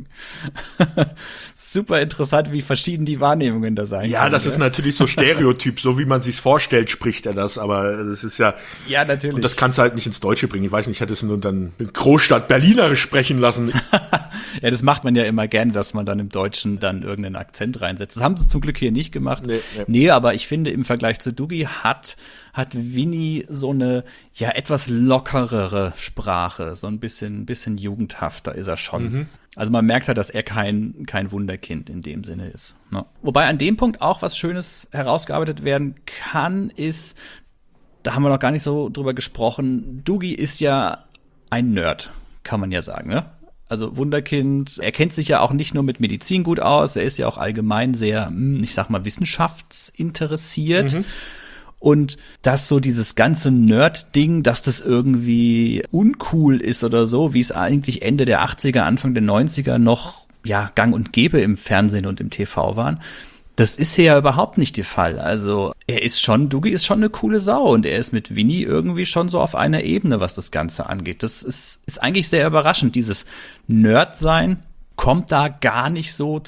Super interessant, wie verschieden die Wahrnehmungen da sein Ja, können, das ist natürlich so Stereotyp, so wie man sich's vorstellt, spricht er das. Aber das ist ja natürlich. Und das kannst du halt nicht ins Deutsche bringen. Ich weiß nicht, ich hätte es nur dann in Großstadt Berlinerisch sprechen lassen. Ja, das macht man ja immer gerne, dass man dann im Deutschen dann irgendeinen Akzent reinsetzt. Das haben sie zum Glück hier nicht gemacht. Nee, aber ich finde, im Vergleich zu Doogie hat Vinny so eine, ja, etwas lockerere Sprache. So ein bisschen jugendhafter ist er schon. Mhm. Also man merkt halt, dass er kein Wunderkind in dem Sinne ist. Ne? Wobei an dem Punkt auch was Schönes herausgearbeitet werden kann, ist, da haben wir noch gar nicht so drüber gesprochen. Doogie ist ja ein Nerd, kann man ja sagen, ne? Also Wunderkind, er kennt sich ja auch nicht nur mit Medizin gut aus, er ist ja auch allgemein sehr, ich sag mal, wissenschaftsinteressiert. Mhm. Und dass so dieses ganze Nerd-Ding, dass das irgendwie uncool ist oder so, wie es eigentlich Ende der 80er, Anfang der 90er noch, ja, gang und gäbe im Fernsehen und im TV waren, das ist hier ja überhaupt nicht der Fall. Also Doogie ist schon eine coole Sau und er ist mit Vinny irgendwie schon so auf einer Ebene, was das Ganze angeht. Das ist eigentlich sehr überraschend. Dieses Nerd-Sein kommt da gar nicht so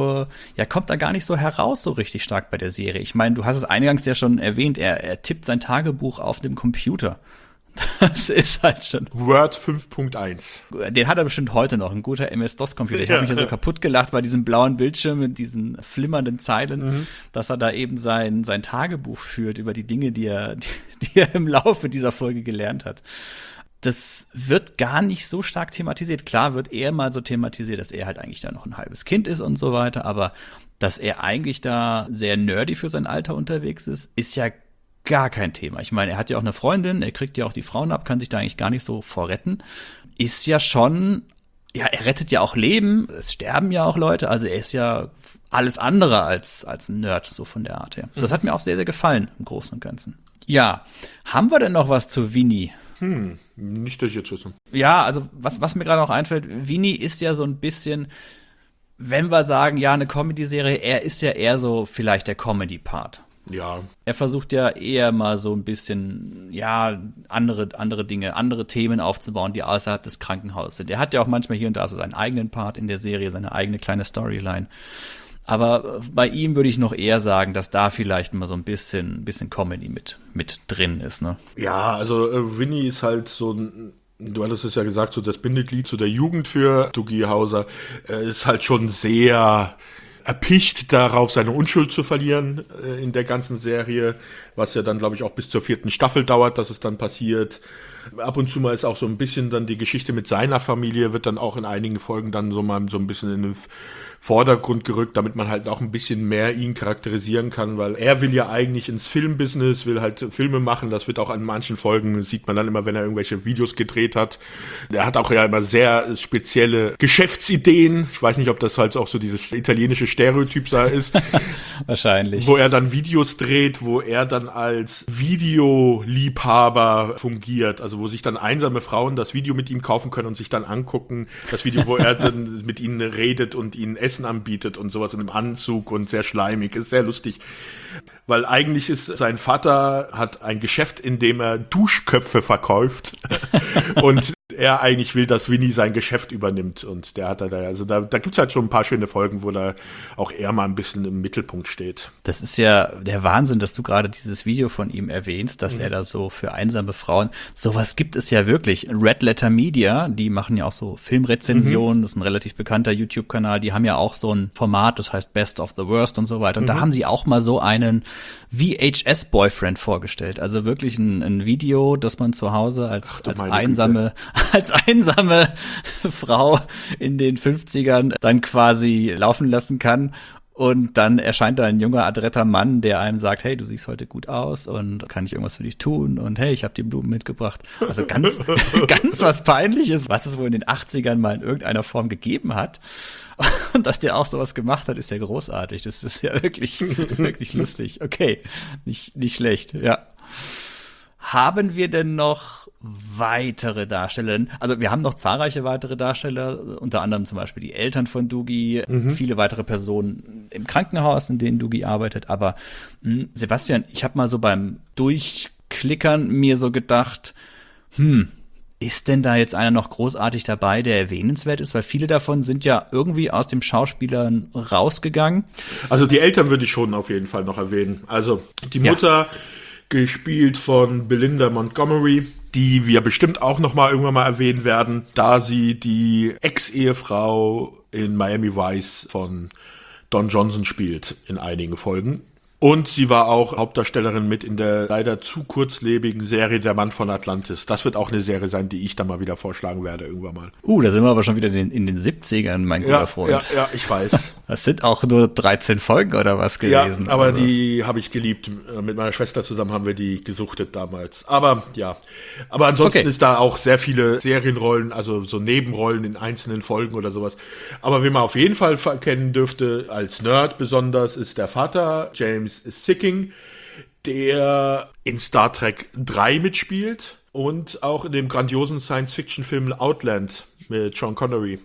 heraus so richtig stark bei der Serie. Ich meine, du hast es eingangs ja schon erwähnt, er tippt sein Tagebuch auf dem Computer. Das ist halt schon. Word 5.1. Den hat er bestimmt heute noch, ein guter MS-DOS-Computer. Ich habe mich ja so kaputt gelacht bei diesem blauen Bildschirm mit diesen flimmernden Zeilen, dass er da eben sein Tagebuch führt über die Dinge, die er im Laufe dieser Folge gelernt hat. Das wird gar nicht so stark thematisiert. Klar wird eher mal so thematisiert, dass er halt eigentlich da noch ein halbes Kind ist und so weiter, aber dass er eigentlich da sehr nerdy für sein Alter unterwegs ist ja gar kein Thema. Ich meine, er hat ja auch eine Freundin, er kriegt ja auch die Frauen ab, kann sich da eigentlich gar nicht so vorretten. Ist ja schon, ja, er rettet ja auch Leben, es sterben ja auch Leute, also er ist ja alles andere als ein Nerd, so von der Art her. Das hat mir auch sehr, sehr gefallen, im Großen und Ganzen. Ja, haben wir denn noch was zu Vinny? Nicht, dass ich jetzt wüsste. Ja, also was mir gerade noch einfällt, Vinny ist ja so ein bisschen, wenn wir sagen, ja, eine Comedy-Serie, er ist ja eher so vielleicht der Comedy-Part. Ja. Er versucht ja eher mal so ein bisschen, ja, andere Dinge, andere Themen aufzubauen, die außerhalb des Krankenhauses sind. Er hat ja auch manchmal hier und da so seinen eigenen Part in der Serie, seine eigene kleine Storyline. Aber bei ihm würde ich noch eher sagen, dass da vielleicht mal so ein bisschen Comedy mit drin ist, ne? Ja, also Vinny ist halt so ein, du hattest es ja gesagt, so das Bindeglied zu der Jugend für Doogie Howser, ist halt schon sehr erpicht darauf, seine Unschuld zu verlieren in der ganzen Serie, was ja dann, glaube ich, auch bis zur 4. Staffel dauert, dass es dann passiert. Ab und zu mal ist auch so ein bisschen dann die Geschichte mit seiner Familie, wird dann auch in einigen Folgen dann so mal so ein bisschen in den Vordergrund gerückt, damit man halt auch ein bisschen mehr ihn charakterisieren kann, weil er will ja eigentlich ins Filmbusiness, will halt Filme machen, das wird auch an manchen Folgen, sieht man dann immer, wenn er irgendwelche Videos gedreht hat. Er hat auch ja immer sehr spezielle Geschäftsideen, ich weiß nicht, ob das halt auch so dieses italienische Stereotyp da ist. Wahrscheinlich. Wo er dann Videos dreht, wo er dann als Videoliebhaber fungiert, also wo sich dann einsame Frauen das Video mit ihm kaufen können und sich dann angucken, das Video, wo er dann mit ihnen redet und ihnen Essen anbietet und sowas in einem Anzug und sehr schleimig, ist sehr lustig. Weil eigentlich ist sein Vater hat ein Geschäft, in dem er Duschköpfe verkauft und er eigentlich will, dass Winnie sein Geschäft übernimmt und der hat da gibt's halt schon ein paar schöne Folgen, wo da auch er mal ein bisschen im Mittelpunkt steht. Das ist ja der Wahnsinn, dass du gerade dieses Video von ihm erwähnst, dass er da so für einsame Frauen, sowas gibt es ja wirklich. Red Letter Media, die machen ja auch so Filmrezensionen, das ist ein relativ bekannter YouTube-Kanal, die haben ja auch so ein Format, das heißt Best of the Worst und so weiter und da haben sie auch mal so einen VHS-Boyfriend vorgestellt, also wirklich ein Video, das man zu Hause als einsame Frau in den 50ern dann quasi laufen lassen kann. Und dann erscheint da ein junger, adretter Mann, der einem sagt, hey, du siehst heute gut aus und kann ich irgendwas für dich tun? Und hey, ich habe dir Blumen mitgebracht. Also ganz, ganz was Peinliches, was es wohl in den 80ern mal in irgendeiner Form gegeben hat. Und dass der auch sowas gemacht hat, ist ja großartig. Das ist ja wirklich, wirklich lustig. Okay, nicht schlecht, ja. Haben wir denn noch weitere Darsteller? Also wir haben noch zahlreiche weitere Darsteller, unter anderem zum Beispiel die Eltern von Dougie, viele weitere Personen im Krankenhaus, in denen Dougie arbeitet. Aber Sebastian, ich habe mal so beim Durchklickern mir so gedacht, ist denn da jetzt einer noch großartig dabei, der erwähnenswert ist? Weil viele davon sind ja irgendwie aus dem Schauspielern rausgegangen. Also die Eltern würde ich schon auf jeden Fall noch erwähnen. Also die Mutter, gespielt von Belinda Montgomery, die wir bestimmt auch noch mal irgendwann mal erwähnen werden, da sie die Ex-Ehefrau in Miami Vice von Don Johnson spielt in einigen Folgen. Und sie war auch Hauptdarstellerin mit in der leider zu kurzlebigen Serie Der Mann von Atlantis. Das wird auch eine Serie sein, die ich dann mal wieder vorschlagen werde irgendwann mal. Da sind wir aber schon wieder in den 70ern, mein guter Freund. Ja, ich weiß. Das sind auch nur 13 Folgen oder was gewesen. Ja, aber die habe ich geliebt. Mit meiner Schwester zusammen haben wir die gesuchtet damals. Aber ja, aber ansonsten ist da auch sehr viele Serienrollen, also so Nebenrollen in einzelnen Folgen oder sowas. Aber wen man auf jeden Fall kennen dürfte, als Nerd besonders, ist der Vater, James Sikking, der in Star Trek 3 mitspielt und auch in dem grandiosen Science-Fiction-Film Outland mit Sean Connery.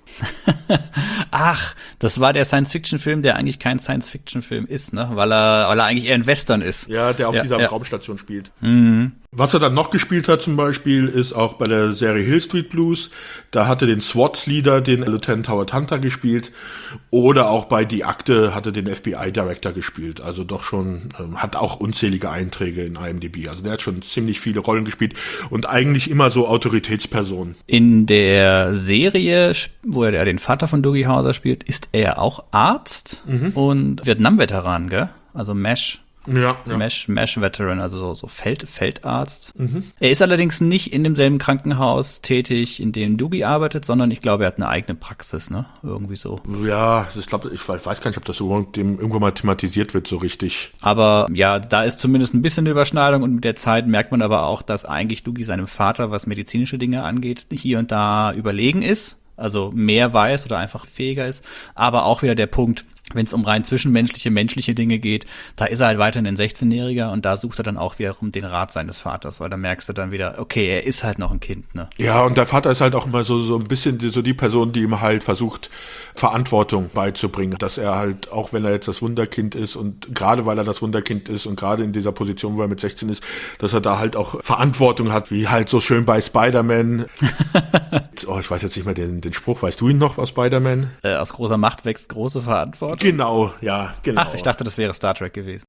Ach, das war der Science-Fiction-Film, der eigentlich kein Science-Fiction-Film ist, ne? Weil er eigentlich eher ein Western ist. Ja, der auf dieser Raumstation spielt. Was er dann noch gespielt hat zum Beispiel, ist auch bei der Serie Hill Street Blues. Da hatte den SWAT-Leader, den Lieutenant Howard Hunter gespielt. Oder auch bei Die Akte hatte den FBI-Director gespielt. Also doch schon, hat auch unzählige Einträge in IMDb. Also der hat schon ziemlich viele Rollen gespielt und eigentlich immer so Autoritätspersonen. In der Serie, wo er den Vater von Dougie Hauser spielt, ist er auch Arzt und Vietnam-Veteran, gell? Also MESH. Ja. MESH-Veteran, also so Feldarzt. Er ist allerdings nicht in demselben Krankenhaus tätig, in dem Dougie arbeitet, sondern ich glaube, er hat eine eigene Praxis, ne? Irgendwie so. Ja, ich weiß gar nicht, ob das irgendwann mal thematisiert wird, so richtig. Aber ja, da ist zumindest ein bisschen eine Überschneidung und mit der Zeit merkt man aber auch, dass eigentlich Dougie seinem Vater, was medizinische Dinge angeht, hier und da überlegen ist. Also mehr weiß oder einfach fähiger ist. Aber auch wieder der Punkt, wenn es um rein zwischenmenschliche, menschliche Dinge geht, da ist er halt weiterhin ein 16-Jähriger und da sucht er dann auch wiederum den Rat seines Vaters, weil da merkst du dann wieder, okay, er ist halt noch ein Kind, ne? Ja, und der Vater ist halt auch immer so ein bisschen so die Person, die ihm halt versucht, Verantwortung beizubringen, dass er halt, auch wenn er jetzt das Wunderkind ist und gerade weil er das Wunderkind ist und gerade in dieser Position, wo er mit 16 ist, dass er da halt auch Verantwortung hat, wie halt so schön bei Spider-Man. Ich weiß jetzt nicht mehr den Spruch, weißt du ihn noch aus Spider-Man? Aus großer Macht wächst große Verantwortung. Genau, ja, genau. Ach, ich dachte, das wäre Star Trek gewesen.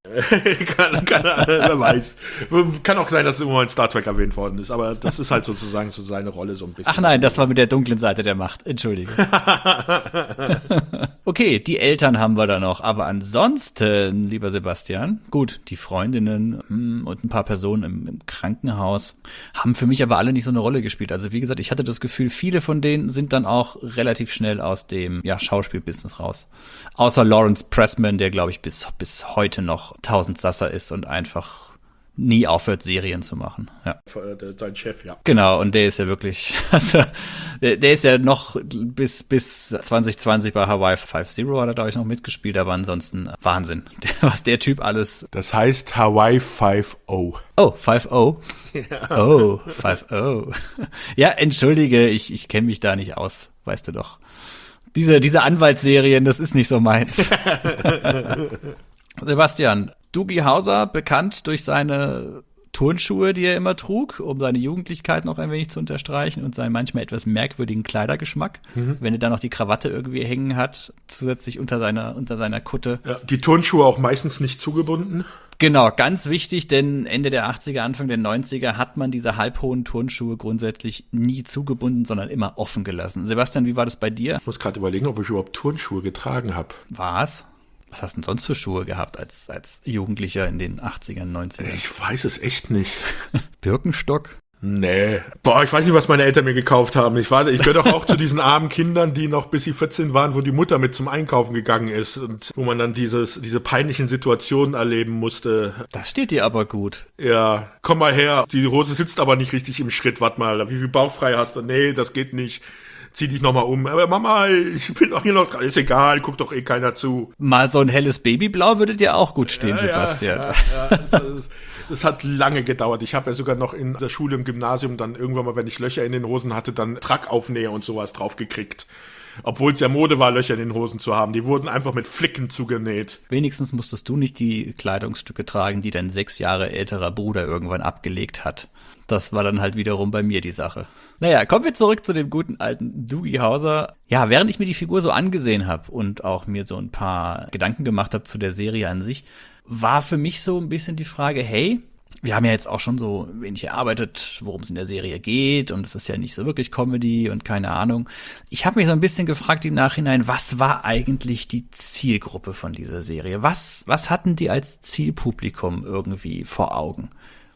Wer weiß. Kann auch sein, dass irgendwann Star Trek erwähnt worden ist, aber das ist halt sozusagen so seine Rolle so ein bisschen. Ach nein, das war mit der dunklen Seite der Macht. Entschuldige. Okay, die Eltern haben wir da noch, aber ansonsten, lieber Sebastian, gut, die Freundinnen und ein paar Personen im Krankenhaus haben für mich aber alle nicht so eine Rolle gespielt. Also wie gesagt, ich hatte das Gefühl, viele von denen sind dann auch relativ schnell aus dem Schauspielbusiness raus. Außer Lawrence Pressman, der, glaube ich, bis heute noch Tausendsasser ist und einfach nie aufhört, Serien zu machen. Ja. Sein Chef, ja. Genau, und der ist ja wirklich, also der ist ja noch bis 2020 bei Hawaii 5-0 hat er, glaube ich, noch mitgespielt, aber ansonsten Wahnsinn, was der Typ alles... Das heißt Hawaii 5-0. Oh, 5-0? Ja. Oh, 5-0. Ja, entschuldige, ich kenne mich da nicht aus, weißt du doch. Diese Anwaltsserien, das ist nicht so meins. Sebastian, Doogie Howser, bekannt durch seine Turnschuhe, die er immer trug, um seine Jugendlichkeit noch ein wenig zu unterstreichen und seinen manchmal etwas merkwürdigen Kleidergeschmack. Wenn er dann noch die Krawatte irgendwie hängen hat, zusätzlich unter seiner Kutte. Ja, die Turnschuhe auch meistens nicht zugebunden. Genau, ganz wichtig, denn Ende der 80er, Anfang der 90er hat man diese halbhohen Turnschuhe grundsätzlich nie zugebunden, sondern immer offen gelassen. Sebastian, wie war das bei dir? Ich muss gerade überlegen, ob ich überhaupt Turnschuhe getragen habe. Was? Was hast du denn sonst für Schuhe gehabt als Jugendlicher in den 80ern, 90ern? Ich weiß es echt nicht. Birkenstock? Nee. Boah, ich weiß nicht, was meine Eltern mir gekauft haben. Ich gehöre doch auch zu diesen armen Kindern, die noch bis sie 14 waren, wo die Mutter mit zum Einkaufen gegangen ist und wo man dann diese peinlichen Situationen erleben musste. Das steht dir aber gut. Ja, komm mal her. Die Hose sitzt aber nicht richtig im Schritt. Warte mal, wie viel Bauch frei hast du? Nee, das geht nicht. Zieh dich nochmal um. Aber Mama, ich bin doch hier noch dran. Ist egal, guckt doch eh keiner zu. Mal so ein helles Babyblau würde dir auch gut stehen, Sebastian. Ja. Das hat lange gedauert. Ich habe ja sogar noch in der Schule, im Gymnasium, dann irgendwann mal, wenn ich Löcher in den Hosen hatte, dann Trackaufnäher und sowas draufgekriegt. Obwohl es ja Mode war, Löcher in den Hosen zu haben. Die wurden einfach mit Flicken zugenäht. Wenigstens musstest du nicht die Kleidungsstücke tragen, die dein 6 Jahre älterer Bruder irgendwann abgelegt hat. Das war dann halt wiederum bei mir die Sache. Naja, kommen wir zurück zu dem guten alten Doogie Howser. Ja, während ich mir die Figur so angesehen habe und auch mir so ein paar Gedanken gemacht habe zu der Serie an sich, war für mich so ein bisschen die Frage, hey, wir haben ja jetzt auch schon so wenig erarbeitet, worum es in der Serie geht und es ist ja nicht so wirklich Comedy und keine Ahnung. Ich habe mich so ein bisschen gefragt im Nachhinein, was war eigentlich die Zielgruppe von dieser Serie? Was hatten die als Zielpublikum irgendwie vor Augen?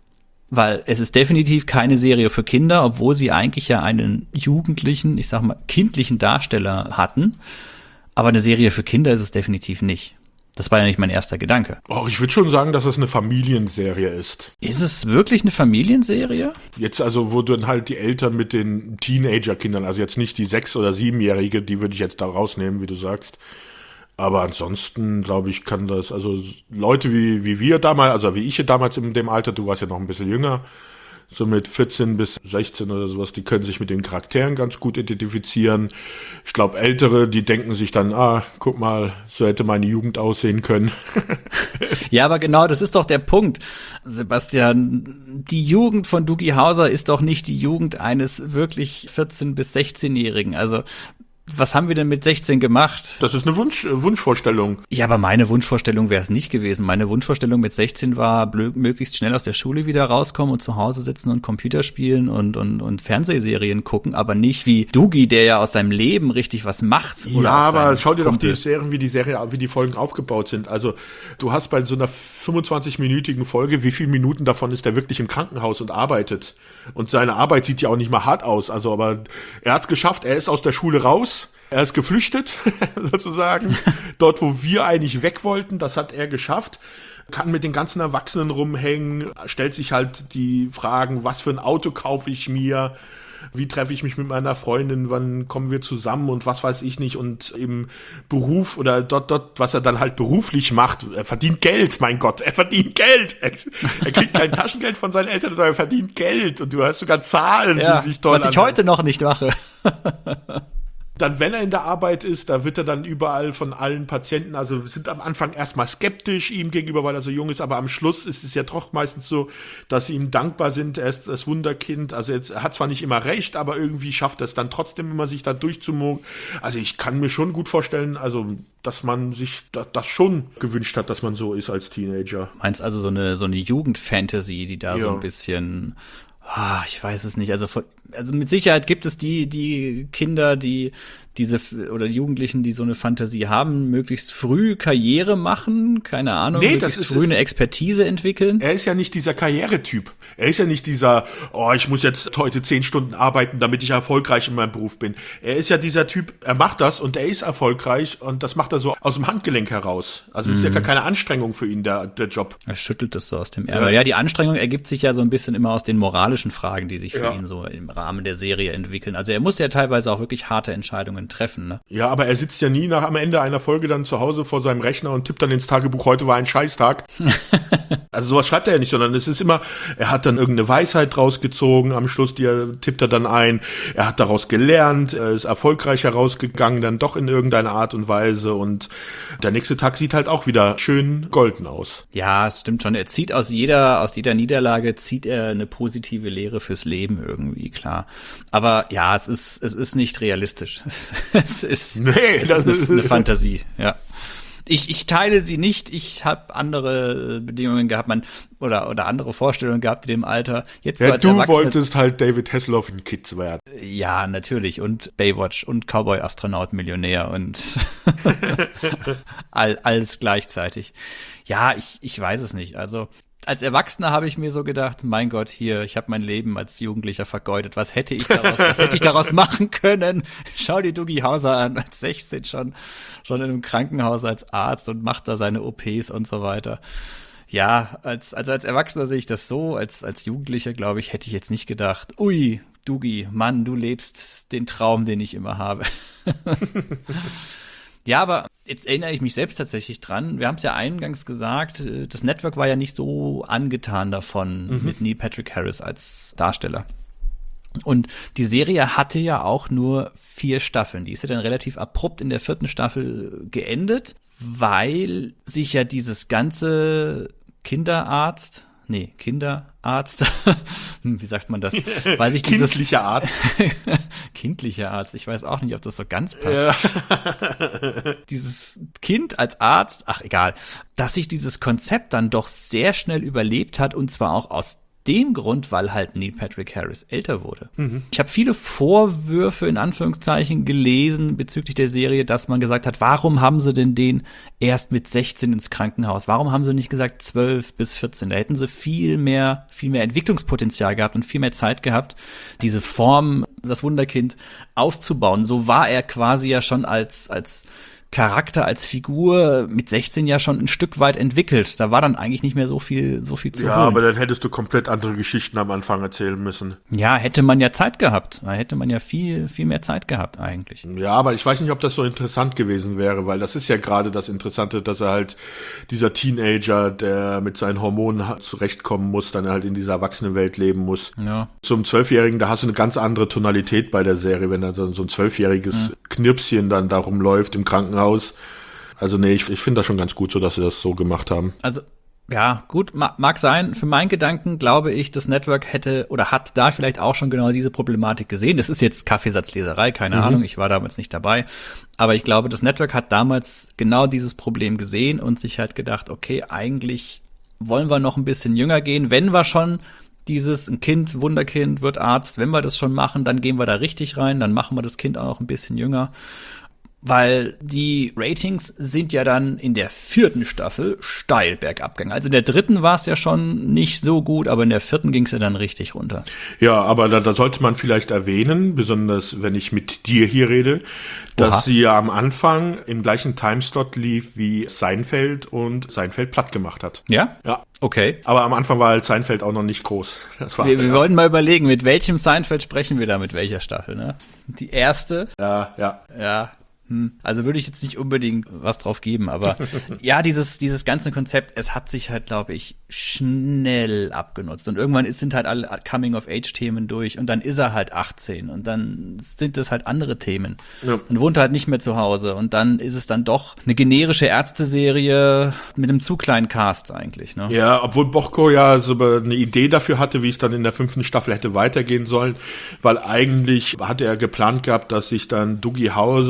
Weil es ist definitiv keine Serie für Kinder, obwohl sie eigentlich ja einen jugendlichen, ich sag mal, kindlichen Darsteller hatten. Aber eine Serie für Kinder ist es definitiv nicht. Das war ja nicht mein erster Gedanke. Oh, ich würde schon sagen, dass es eine Familienserie ist. Ist es wirklich eine Familienserie? Jetzt also, wo dann halt die Eltern mit den Teenager-Kindern, also jetzt nicht die 6- oder 7-Jährige, die würde ich jetzt da rausnehmen, wie du sagst. Aber ansonsten, glaube ich, kann das, also Leute wie wir damals, also wie ich damals in dem Alter, du warst ja noch ein bisschen jünger, so mit 14 bis 16 oder sowas, die können sich mit den Charakteren ganz gut identifizieren. Ich glaube, Ältere, die denken sich dann, guck mal, so hätte meine Jugend aussehen können. Ja, aber genau, das ist doch der Punkt, Sebastian. Die Jugend von Doogie Howser ist doch nicht die Jugend eines wirklich 14- bis 16-Jährigen. Also was haben wir denn mit 16 gemacht? Das ist eine Wunschvorstellung. Ja, aber meine Wunschvorstellung wäre es nicht gewesen. Meine Wunschvorstellung mit 16 war, möglichst schnell aus der Schule wieder rauskommen und zu Hause sitzen und Computer spielen und Fernsehserien gucken, aber nicht wie Doogie, der ja aus seinem Leben richtig was macht. Ja, aber schau dir doch die Serien, wie die Folgen aufgebaut sind. Also du hast bei so einer 25-minütigen Folge, wie viele Minuten davon ist der wirklich im Krankenhaus und arbeitet? Und seine Arbeit sieht ja auch nicht mal hart aus. Also, aber er hat's geschafft, er ist aus der Schule raus. Er ist geflüchtet, sozusagen. Dort, wo wir eigentlich weg wollten, das hat er geschafft. Kann mit den ganzen Erwachsenen rumhängen, stellt sich halt die Fragen, was für ein Auto kaufe ich mir, wie treffe ich mich mit meiner Freundin, wann kommen wir zusammen und was weiß ich nicht. Und im Beruf oder dort, was er dann halt beruflich macht, er verdient Geld, mein Gott, er verdient Geld. Er kriegt kein Taschengeld von seinen Eltern, sondern er verdient Geld. Und du hast sogar Zahlen, ja, die sich toll was ich heute noch nicht mache. Dann, wenn er in der Arbeit ist, da wird er dann überall von allen Patienten, also sind am Anfang erstmal skeptisch ihm gegenüber, weil er so jung ist, aber am Schluss ist es ja doch meistens so, dass sie ihm dankbar sind, er ist das Wunderkind, also er hat zwar nicht immer recht, aber irgendwie schafft er es dann trotzdem immer, sich da durchzumogeln. Also ich kann mir schon gut vorstellen, also dass man sich das schon gewünscht hat, dass man so ist als Teenager. Meinst also so eine Jugendfantasy, die da so ein bisschen... ich weiß es nicht. Also mit Sicherheit gibt es die Kinder, die oder Jugendlichen, die so eine Fantasie haben, möglichst früh Karriere machen, keine Ahnung, möglichst früh eine Expertise entwickeln. Er ist ja nicht dieser Karrieretyp. Er ist ja nicht dieser, ich muss jetzt heute 10 Stunden arbeiten, damit ich erfolgreich in meinem Beruf bin. Er ist ja dieser Typ, er macht das und er ist erfolgreich und das macht er so aus dem Handgelenk heraus. Also es ist ja gar keine Anstrengung für ihn, der Job. Er schüttelt das so aus dem Ärmel. Ja, die Anstrengung ergibt sich ja so ein bisschen immer aus den moralischen Fragen, die sich für ihn so im Rahmen der Serie entwickeln. Also er muss ja teilweise auch wirklich harte Entscheidungen treffen, ne? Ja, aber er sitzt ja nie am Ende einer Folge dann zu Hause vor seinem Rechner und tippt dann ins Tagebuch, heute war ein Scheißtag. Also sowas schreibt er ja nicht, sondern es ist immer, er hat dann irgendeine Weisheit rausgezogen, am Schluss tippt er dann ein, er hat daraus gelernt, er ist erfolgreich herausgegangen, dann doch in irgendeiner Art und Weise und der nächste Tag sieht halt auch wieder schön golden aus. Ja, es stimmt schon. Er zieht aus jeder Niederlage zieht er eine positive Lehre fürs Leben irgendwie, klar. Aber ja, es ist nicht realistisch. Es ist eine Fantasie, ja. Ich teile sie nicht. Ich habe andere Bedingungen gehabt, oder andere Vorstellungen gehabt in dem Alter. Jetzt ja, so als du Erwachsene, wolltest halt David Hasselhoff ein Kids werden. Ja, natürlich. Und Baywatch und Cowboy-Astronaut, Millionär und alles gleichzeitig. Ja, ich weiß es nicht. Also als Erwachsener habe ich mir so gedacht, mein Gott, ich habe mein Leben als Jugendlicher vergeudet. Was hätte ich daraus machen können? Schau dir Dougie Hauser an, als 16 schon in einem Krankenhaus als Arzt und macht da seine OPs und so weiter. Ja, als Erwachsener sehe ich das so, als Jugendlicher, glaube ich, hätte ich jetzt nicht gedacht, ui, Dougie, Mann, du lebst den Traum, den ich immer habe. Ja, aber jetzt erinnere ich mich selbst tatsächlich dran. Wir haben es ja eingangs gesagt, das Network war ja nicht so angetan davon mit Neil Patrick Harris als Darsteller. Und die Serie hatte ja auch nur 4 Staffeln. Die ist ja dann relativ abrupt in der 4. Staffel geendet, weil sich ja dieses ganze Kinderarzt, wie sagt man das? Weil sich kindlicher Arzt. Kindlicher Arzt, ich weiß auch nicht, ob das so ganz passt. Ja. Dieses Kind als Arzt, ach egal, dass sich dieses Konzept dann doch sehr schnell überlebt hat und zwar auch aus dem Grund, weil halt Neil Patrick Harris älter wurde. Ich habe viele Vorwürfe in Anführungszeichen gelesen bezüglich der Serie, dass man gesagt hat, warum haben sie denn den erst mit 16 ins Krankenhaus? Warum haben sie nicht gesagt 12 bis 14? Da hätten sie viel mehr Entwicklungspotenzial gehabt und viel mehr Zeit gehabt, diese Form, das Wunderkind, auszubauen. So war er quasi ja schon als Charakter, als Figur mit 16 ja schon ein Stück weit entwickelt. Da war dann eigentlich nicht mehr so viel zu holen. Ja, aber dann hättest du komplett andere Geschichten am Anfang erzählen müssen. Ja, hätte man ja Zeit gehabt. Da hätte man ja viel mehr Zeit gehabt eigentlich. Ja, aber ich weiß nicht, ob das so interessant gewesen wäre, weil das ist ja gerade das Interessante, dass er halt dieser Teenager, der mit seinen Hormonen zurechtkommen muss, dann halt in dieser Erwachsenenwelt leben muss. Ja. Zum 12-Jährigen, da hast du eine ganz andere Tonalität bei der Serie, wenn da so ein 12-jähriges Knirpschen dann da rumläuft im Krankenhaus. Also nee, ich finde das schon ganz gut so, dass sie das so gemacht haben. Also ja, gut, mag sein. Für meinen Gedanken glaube ich, das Network hätte oder hat da vielleicht auch schon genau diese Problematik gesehen. Das ist jetzt Kaffeesatzleserei, keine Ahnung, ich war damals nicht dabei. Aber ich glaube, das Network hat damals genau dieses Problem gesehen und sich halt gedacht, okay, eigentlich wollen wir noch ein bisschen jünger gehen. Wenn wir schon ein Kind, Wunderkind, wird Arzt, wenn wir das schon machen, dann gehen wir da richtig rein, dann machen wir das Kind auch noch ein bisschen jünger. Weil die Ratings sind ja dann in der 4. Staffel steil bergab gegangen. Also in der 3. war es ja schon nicht so gut, aber in der 4. ging es ja dann richtig runter. Ja, aber da sollte man vielleicht erwähnen, besonders wenn ich mit dir hier rede, dass sie ja am Anfang im gleichen Timeslot lief wie Seinfeld und Seinfeld platt gemacht hat. Ja? Ja. Okay. Aber am Anfang war halt Seinfeld auch noch nicht groß. Das war wir wollten mal überlegen, mit welchem Seinfeld sprechen wir da, mit welcher Staffel, ne? Die erste? Ja. Also würde ich jetzt nicht unbedingt was drauf geben, aber ja, dieses ganze Konzept, es hat sich halt, glaube ich, schnell abgenutzt und irgendwann sind halt alle Coming-of-Age-Themen durch und dann ist er halt 18 und dann sind das halt andere Themen. Ja. Und wohnt halt nicht mehr zu Hause und dann ist es dann doch eine generische Ärzteserie mit einem zu kleinen Cast eigentlich, ne? Ja, obwohl Bochco ja so eine Idee dafür hatte, wie es dann in der 5. Staffel hätte weitergehen sollen, weil eigentlich hatte er geplant gehabt, dass sich dann Dougie Hauser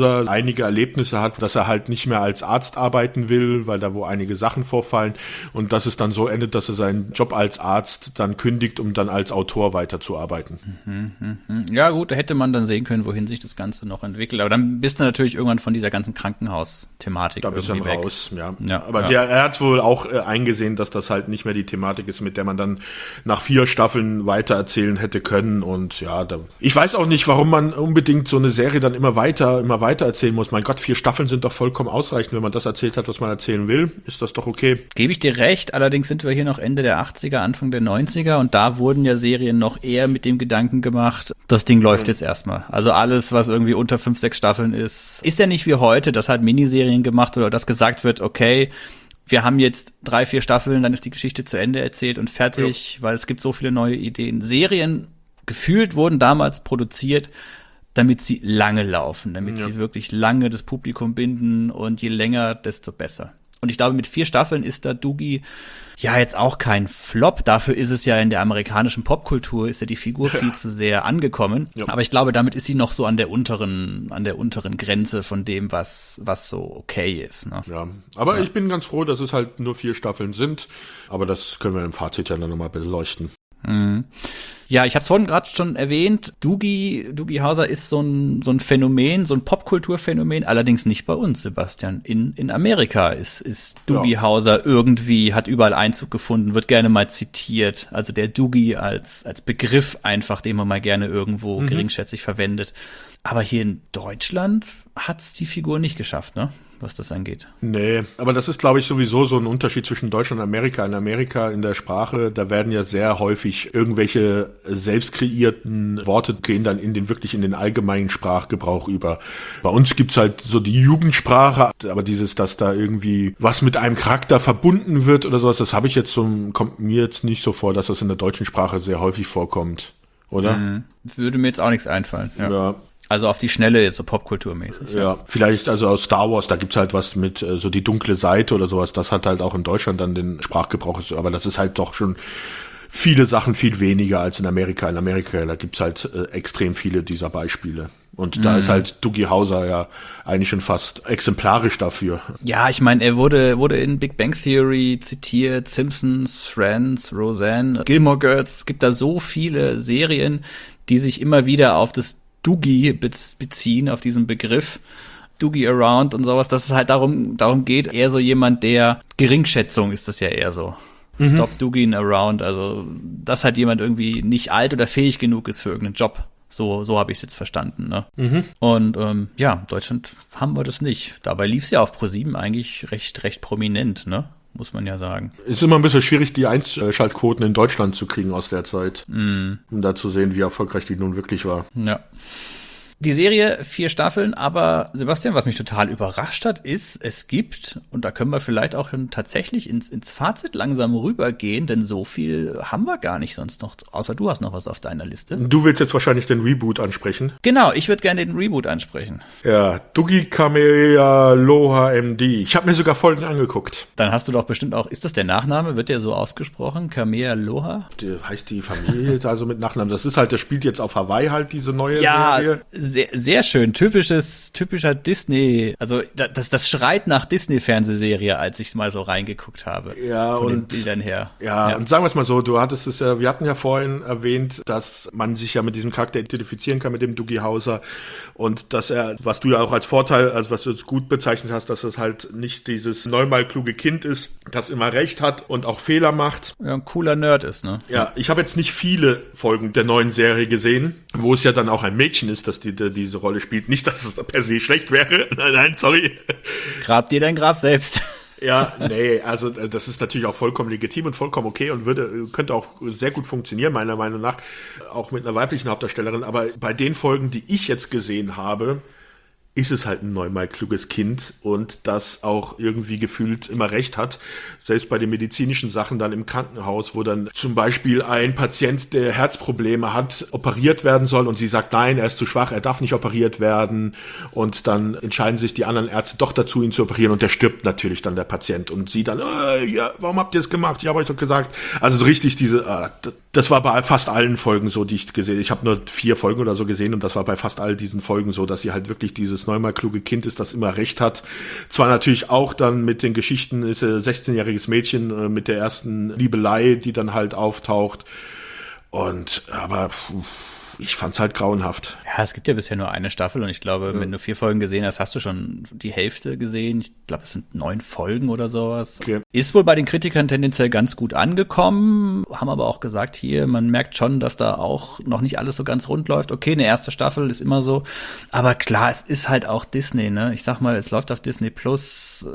einige Erlebnisse hat, dass er halt nicht mehr als Arzt arbeiten will, weil da wo einige Sachen vorfallen und dass es dann so endet, dass er seinen Job als Arzt dann kündigt, um dann als Autor weiterzuarbeiten. Ja gut, da hätte man dann sehen können, wohin sich das Ganze noch entwickelt. Aber dann bist du natürlich irgendwann von dieser ganzen Krankenhaus-Thematik da bist du irgendwie weg. Raus, ja. Aber er hat wohl auch eingesehen, dass das halt nicht mehr die Thematik ist, mit der man dann nach 4 Staffeln weitererzählen hätte können. Und ja, ich weiß auch nicht, warum man unbedingt so eine Serie dann immer weiter erzählen muss. Mein Gott, 4 Staffeln sind doch vollkommen ausreichend. Wenn man das erzählt hat, was man erzählen will, ist das doch okay. Gebe ich dir recht, allerdings sind wir hier noch Ende der 80er, Anfang der 90er und da wurden ja Serien noch eher mit dem Gedanken gemacht, das Ding läuft jetzt erstmal. Also alles, was irgendwie unter 5, 6 Staffeln ist ja nicht wie heute, dass halt Miniserien gemacht oder dass gesagt wird, okay, wir haben jetzt 3, 4 Staffeln, dann ist die Geschichte zu Ende erzählt und fertig, weil es gibt so viele neue Ideen. Serien gefühlt wurden damals produziert, damit sie lange laufen, damit sie wirklich lange das Publikum binden und je länger, desto besser. Und ich glaube, mit 4 Staffeln ist da Doogie ja jetzt auch kein Flop. Dafür ist es ja in der amerikanischen Popkultur, ist ja die Figur viel zu sehr angekommen. Ja. Aber ich glaube, damit ist sie noch so an der unteren Grenze von dem, was so okay ist. Ne? Ja, aber ich bin ganz froh, dass es halt nur 4 Staffeln sind. Aber das können wir im Fazit ja dann nochmal beleuchten. Ja, ich habe es vorhin gerade schon erwähnt, Doogie Howser ist so ein Phänomen, so ein Popkulturphänomen, allerdings nicht bei uns, Sebastian. In Amerika ist Doogie Howser irgendwie, hat überall Einzug gefunden, wird gerne mal zitiert. Also der Doogie als Begriff einfach, den man mal gerne irgendwo geringschätzig verwendet. Aber hier in Deutschland hat's die Figur nicht geschafft, ne? Was das angeht. Nee, aber das ist, glaube ich, sowieso so ein Unterschied zwischen Deutschland und Amerika. In Amerika, in der Sprache, da werden ja sehr häufig irgendwelche selbst kreierten Worte gehen dann in den allgemeinen Sprachgebrauch über. Bei uns gibt's halt so die Jugendsprache, aber dass da irgendwie was mit einem Charakter verbunden wird oder sowas, kommt mir jetzt nicht so vor, dass das in der deutschen Sprache sehr häufig vorkommt, oder? Würde mir jetzt auch nichts einfallen. Ja. Also auf die Schnelle jetzt so popkulturmäßig. Ja, vielleicht also aus Star Wars, da gibt's halt was mit so die dunkle Seite oder sowas. Das hat halt auch in Deutschland dann den Sprachgebrauch. Aber das ist halt doch schon viele Sachen viel weniger als in Amerika. In Amerika, da gibt's halt extrem viele dieser Beispiele. Und da ist halt Doogie Howser ja eigentlich schon fast exemplarisch dafür. Ja, ich meine, er wurde in Big Bang Theory zitiert, Simpsons, Friends, Roseanne, Gilmore Girls. Es gibt da so viele Serien, die sich immer wieder auf das Doogie beziehen, auf diesen Begriff Doogie Around und sowas, dass es halt darum geht, eher so jemand, der Geringschätzung ist das ja eher so. Stop Doogieing Around, also dass halt jemand irgendwie nicht alt oder fähig genug ist für irgendeinen Job. So habe ich es jetzt verstanden. Ne? Und Deutschland haben wir das nicht. Dabei lief es ja auf Pro7 eigentlich recht prominent, ne? Muss man ja sagen. Ist immer ein bisschen schwierig, die Einschaltquoten in Deutschland zu kriegen aus der Zeit, um da zu sehen, wie erfolgreich die nun wirklich war. Ja. Die Serie 4 Staffeln, aber Sebastian, was mich total überrascht hat, ist, es gibt, und da können wir vielleicht auch tatsächlich ins Fazit langsam rübergehen, denn so viel haben wir gar nicht sonst noch, außer du hast noch was auf deiner Liste. Du willst jetzt wahrscheinlich den Reboot ansprechen. Genau, ich würde gerne den Reboot ansprechen. Ja, Doogie Kamealoha MD. Ich habe mir sogar Folgen angeguckt. Dann hast du doch bestimmt auch, ist das der Nachname? Wird der so ausgesprochen? Kamealoha? Heißt die Familie also mit Nachnamen? Das spielt jetzt auf Hawaii halt, diese neue Serie. Sehr, sehr schön. Typischer Disney. Also das schreit nach Disney-Fernsehserie, als ich mal so reingeguckt habe. Ja, von den Bildern her. Ja, und sagen wir es mal so, wir hatten ja vorhin erwähnt, dass man sich ja mit diesem Charakter identifizieren kann, mit dem Doogie Howser. Und dass was du ja auch als Vorteil, also was du jetzt gut bezeichnet hast, dass es halt nicht dieses neunmal kluge Kind ist, das immer recht hat und auch Fehler macht. Ja, ein cooler Nerd ist, ne? Ja, ich habe jetzt nicht viele Folgen der neuen Serie gesehen, wo es ja dann auch ein Mädchen ist, das diese Rolle spielt. Nicht, dass es per se schlecht wäre. Nein, sorry. Grab dir dein Grab selbst. Ja, nee, also das ist natürlich auch vollkommen legitim und vollkommen okay und könnte auch sehr gut funktionieren, meiner Meinung nach, auch mit einer weiblichen Hauptdarstellerin. Aber bei den Folgen, die ich jetzt gesehen habe, ist es halt ein neunmal kluges Kind und das auch irgendwie gefühlt immer recht hat. Selbst bei den medizinischen Sachen dann im Krankenhaus, wo dann zum Beispiel ein Patient, der Herzprobleme hat, operiert werden soll und sie sagt, nein, er ist zu schwach, er darf nicht operiert werden und dann entscheiden sich die anderen Ärzte doch dazu, ihn zu operieren und der stirbt natürlich dann, der Patient und sie dann, ja, warum habt ihr es gemacht? Ich habe euch doch gesagt. Also so richtig Das war bei fast allen Folgen so, die ich gesehen habe. Ich habe nur 4 Folgen oder so gesehen und das war bei fast all diesen Folgen so, dass sie halt wirklich dieses neunmal kluge Kind ist, das immer recht hat. Zwar natürlich auch dann mit den Geschichten, ist ein 16-jähriges Mädchen mit der ersten Liebelei, die dann halt auftaucht. Aber ich fand's halt grauenhaft. Ja, es gibt ja bisher nur eine Staffel und ich glaube, wenn du 4 Folgen gesehen hast, hast du schon die Hälfte gesehen. Ich glaube, es sind 9 Folgen oder sowas. Okay. Ist wohl bei den Kritikern tendenziell ganz gut angekommen, haben aber auch gesagt, hier, man merkt schon, dass da auch noch nicht alles so ganz rund läuft. Okay, eine erste Staffel ist immer so, aber klar, es ist halt auch Disney, ne? Ich sag mal, es läuft auf Disney Plus,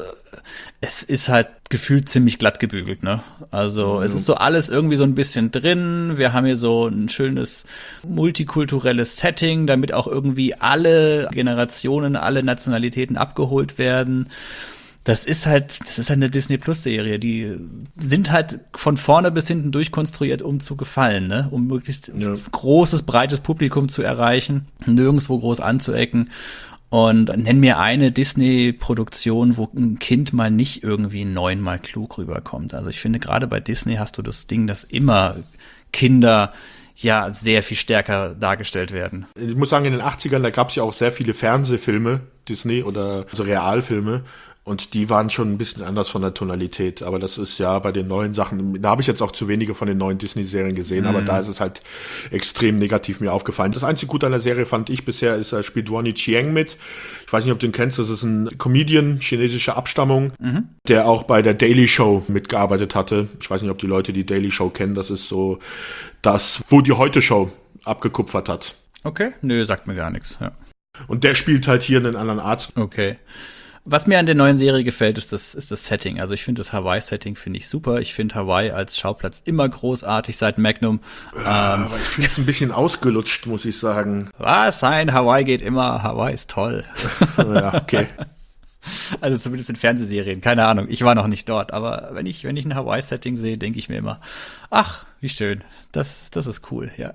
es ist halt gefühlt ziemlich glatt gebügelt, ne? Also es ist so alles irgendwie so ein bisschen drin. Wir haben hier so ein schönes multikulturelles Setting, damit auch irgendwie alle Generationen, alle Nationalitäten abgeholt werden. Das ist halt eine Disney-Plus-Serie. Die sind halt von vorne bis hinten durchkonstruiert, um zu gefallen, ne? Um möglichst großes, breites Publikum zu erreichen, nirgendwo groß anzuecken. Und nenn mir eine Disney-Produktion, wo ein Kind mal nicht irgendwie 9-mal klug rüberkommt. Also ich finde, gerade bei Disney hast du das Ding, dass immer Kinder ja sehr viel stärker dargestellt werden. Ich muss sagen, in den 80ern, da gab es ja auch sehr viele Fernsehfilme, Disney oder so Realfilme. Und die waren schon ein bisschen anders von der Tonalität. Aber das ist ja bei den neuen Sachen, da habe ich jetzt auch zu wenige von den neuen Disney-Serien gesehen, aber da ist es halt extrem negativ mir aufgefallen. Das einzige Gute an der Serie fand ich bisher, ist, da spielt Ronny Chieng mit. Ich weiß nicht, ob du ihn kennst, das ist ein Comedian chinesischer Abstammung, der auch bei der Daily Show mitgearbeitet hatte. Ich weiß nicht, ob die Leute die Daily Show kennen, das ist so das, wo die Heute-Show abgekupfert hat. Okay, nö, sagt mir gar nichts, ja. Und der spielt halt hier einen anderen Art. Okay. Was mir an der neuen Serie gefällt, ist das Setting. Also ich finde das Hawaii-Setting finde ich super. Ich finde Hawaii als Schauplatz immer großartig seit Magnum. Aber ich finde es ein bisschen ausgelutscht, muss ich sagen. Was? Nein, Hawaii geht immer. Hawaii ist toll. Ja, okay. Also zumindest in Fernsehserien. Keine Ahnung. Ich war noch nicht dort. Aber wenn ich ein Hawaii-Setting sehe, denke ich mir immer, ach, wie schön. Das ist cool, ja.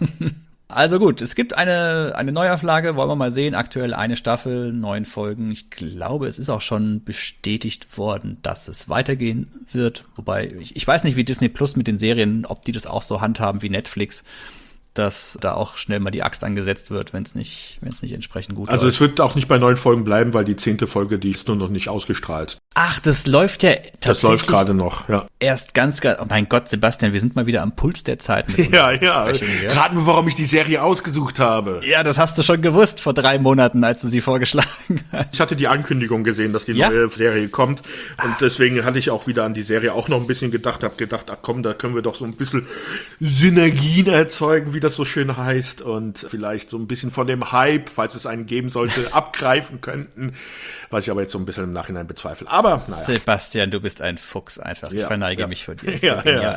Also gut, es gibt eine Neuauflage, wollen wir mal sehen. Aktuell eine Staffel, 9 Folgen. Ich glaube, es ist auch schon bestätigt worden, dass es weitergehen wird. Wobei, ich weiß nicht, wie Disney Plus mit den Serien, ob die das auch so handhaben wie Netflix, dass da auch schnell mal die Axt angesetzt wird, wenn es nicht entsprechend gut Also läuft. es wird auch nicht bei 9 Folgen bleiben, weil die 10. Folge, die ist nur noch nicht ausgestrahlt. Ach, das läuft ja tatsächlich. Das läuft gerade noch, ja. Erst ganz, oh mein Gott, Sebastian, wir sind mal wieder am Puls der Zeit mit Ja. Besprechungen hier. Raten wir, warum ich die Serie ausgesucht habe. Ja, das hast du schon gewusst vor 3 Monaten, als du sie vorgeschlagen hast. Ich hatte die Ankündigung gesehen, dass die Ja? neue Serie kommt. Und deswegen hatte ich auch wieder an die Serie auch noch ein bisschen gedacht. Hab gedacht, ach komm, da können wir doch so ein bisschen Synergien erzeugen, wie das so schön heißt. Und vielleicht so ein bisschen von dem Hype, falls es einen geben sollte, abgreifen könnten. Was ich aber jetzt so ein bisschen im Nachhinein bezweifle. Aber naja. Sebastian, du bist ein Fuchs einfach. Ich verneige mich vor dir. Ja.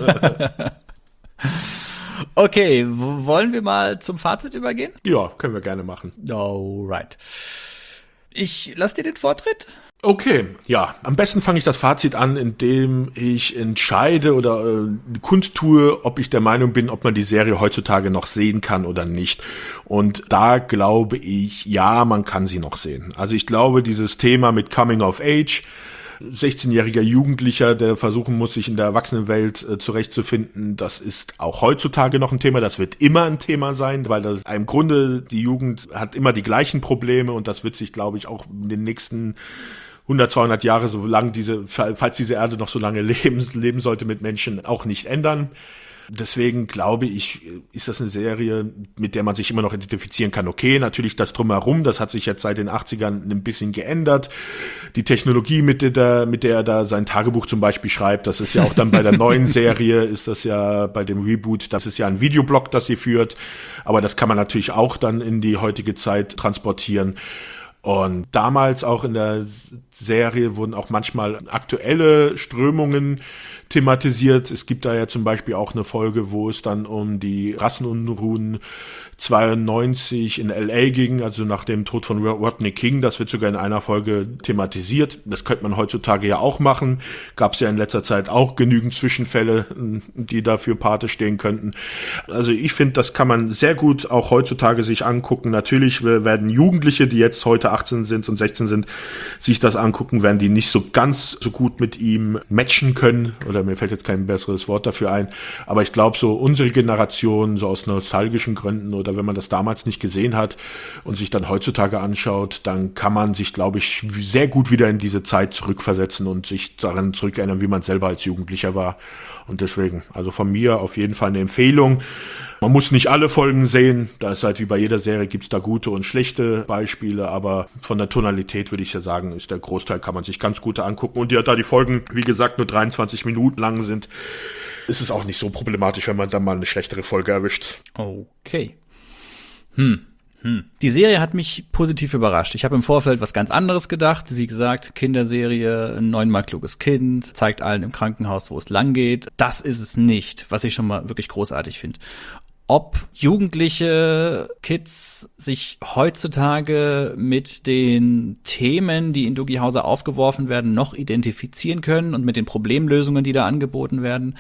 Okay, wollen wir mal zum Fazit übergehen? Ja, können wir gerne machen. Alright. Ich lass dir den Vortritt. Okay, ja. Am besten fange ich das Fazit an, indem ich entscheide oder kundtue, ob ich der Meinung bin, ob man die Serie heutzutage noch sehen kann oder nicht. Und da glaube ich, ja, man kann sie noch sehen. Also ich glaube, dieses Thema mit Coming of Age, 16-jähriger Jugendlicher, der versuchen muss, sich in der Erwachsenenwelt zurechtzufinden, das ist auch heutzutage noch ein Thema. Das wird immer ein Thema sein, weil das im Grunde, die Jugend hat immer die gleichen Probleme und das wird sich, glaube ich, auch in den nächsten 100, 200 Jahre, falls diese Erde noch so lange leben sollte mit Menschen, auch nicht ändern. Deswegen glaube ich, ist das eine Serie, mit der man sich immer noch identifizieren kann. Okay, natürlich das Drumherum, das hat sich jetzt seit den 80ern ein bisschen geändert. Die Technologie, mit der er da sein Tagebuch zum Beispiel schreibt, das ist ja auch dann bei der neuen Serie, ist das ja bei dem Reboot, das ist ja ein Videoblog, das sie führt. Aber das kann man natürlich auch dann in die heutige Zeit transportieren. Und damals auch in der Serie wurden auch manchmal aktuelle Strömungen thematisiert. Es gibt da ja zum Beispiel auch eine Folge, wo es dann um die Rassenunruhen 92 in LA ging, also nach dem Tod von Rodney King. Das wird sogar in einer Folge thematisiert. Das könnte man heutzutage ja auch machen. Gab es ja in letzter Zeit auch genügend Zwischenfälle, die dafür Pate stehen könnten. Also ich finde, das kann man sehr gut auch heutzutage sich angucken. Natürlich werden Jugendliche, die jetzt heute mittlerweile 18 sind und 16 sind, sich das angucken, werden die nicht so ganz so gut mit ihm matchen können. Oder mir fällt jetzt kein besseres Wort dafür ein. Aber ich glaube, so unsere Generation, so aus nostalgischen Gründen oder wenn man das damals nicht gesehen hat und sich dann heutzutage anschaut, dann kann man sich, glaube ich, sehr gut wieder in diese Zeit zurückversetzen und sich daran zurückerinnern, wie man selber als Jugendlicher war. Und deswegen, also von mir auf jeden Fall eine Empfehlung. Man muss nicht alle Folgen sehen, da ist halt wie bei jeder Serie, gibt's da gute und schlechte Beispiele, aber von der Tonalität würde ich ja sagen, ist der Großteil, kann man sich ganz gut angucken. Und da die Folgen, wie gesagt, nur 23 Minuten lang sind, ist es auch nicht so problematisch, wenn man dann mal eine schlechtere Folge erwischt. Okay. Die Serie hat mich positiv überrascht. Ich habe im Vorfeld was ganz anderes gedacht. Wie gesagt, Kinderserie, ein 9-mal kluges Kind, zeigt allen im Krankenhaus, wo es lang geht. Das ist es nicht, was ich schon mal wirklich großartig finde. Ob jugendliche Kids sich heutzutage mit den Themen, die in Doogie Howser aufgeworfen werden, noch identifizieren können und mit den Problemlösungen, die da angeboten werden,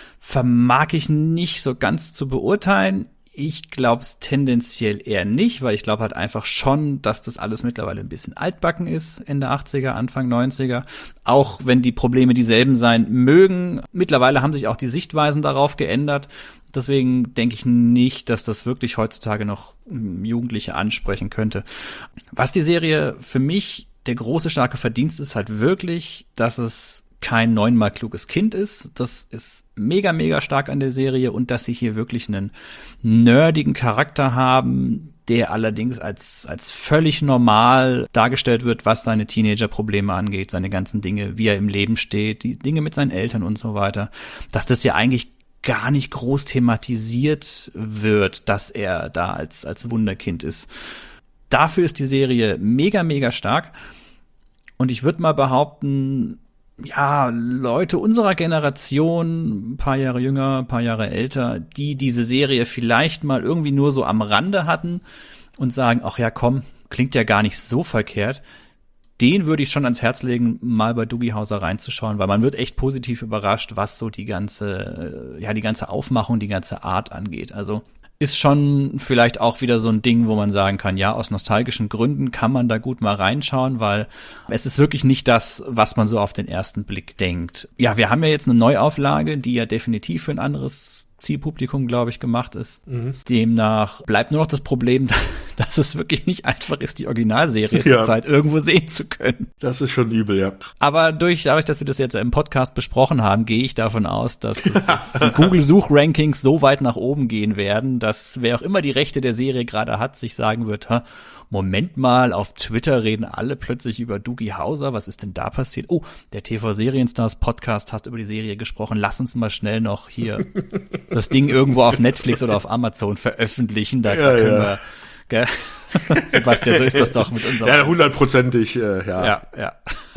vermag ich nicht so ganz zu beurteilen. Ich glaube es tendenziell eher nicht, weil ich glaube halt einfach schon, dass das alles mittlerweile ein bisschen altbacken ist, Ende 80er, Anfang 90er. Auch wenn die Probleme dieselben sein mögen. Mittlerweile haben sich auch die Sichtweisen darauf geändert. Deswegen denke ich nicht, dass das wirklich heutzutage noch Jugendliche ansprechen könnte. Was die Serie für mich der große, starke Verdienst ist halt wirklich, dass es kein 9-mal kluges Kind ist. Das ist mega, mega stark an der Serie und dass sie hier wirklich einen nerdigen Charakter haben, der allerdings als völlig normal dargestellt wird, was seine Teenager-Probleme angeht, seine ganzen Dinge, wie er im Leben steht, die Dinge mit seinen Eltern und so weiter. Dass das ja eigentlich gar nicht groß thematisiert wird, dass er da als Wunderkind ist. Dafür ist die Serie mega, mega stark. Und ich würde mal behaupten, ja, Leute unserer Generation, ein paar Jahre jünger, ein paar Jahre älter, die diese Serie vielleicht mal irgendwie nur so am Rande hatten und sagen, ach ja, komm, klingt ja gar nicht so verkehrt, den würde ich schon ans Herz legen, mal bei Doogie Howser reinzuschauen, weil man wird echt positiv überrascht, was so die ganze Aufmachung, die ganze Art angeht. Also ist schon vielleicht auch wieder so ein Ding, wo man sagen kann, ja, aus nostalgischen Gründen kann man da gut mal reinschauen, weil es ist wirklich nicht das, was man so auf den ersten Blick denkt. Ja, wir haben ja jetzt eine Neuauflage, die ja definitiv für ein anderes Zielpublikum, glaube ich, gemacht ist. Demnach bleibt nur noch das Problem, dass es wirklich nicht einfach ist, die Originalserie zurzeit irgendwo sehen zu können. Das ist schon übel, ja. Aber dadurch, dass wir das jetzt im Podcast besprochen haben, gehe ich davon aus, dass es jetzt die Google-Suchrankings so weit nach oben gehen werden, dass wer auch immer die Rechte der Serie gerade hat, sich sagen wird, Moment mal, auf Twitter reden alle plötzlich über Doogie Howser. Was ist denn da passiert? Oh, der TV-Serienstars-Podcast hat über die Serie gesprochen. Lass uns mal schnell noch hier das Ding irgendwo auf Netflix oder auf Amazon veröffentlichen. Da können wir, gell? Sebastian, so ist das doch mit unserem... Ja, 100%, ja. Ja.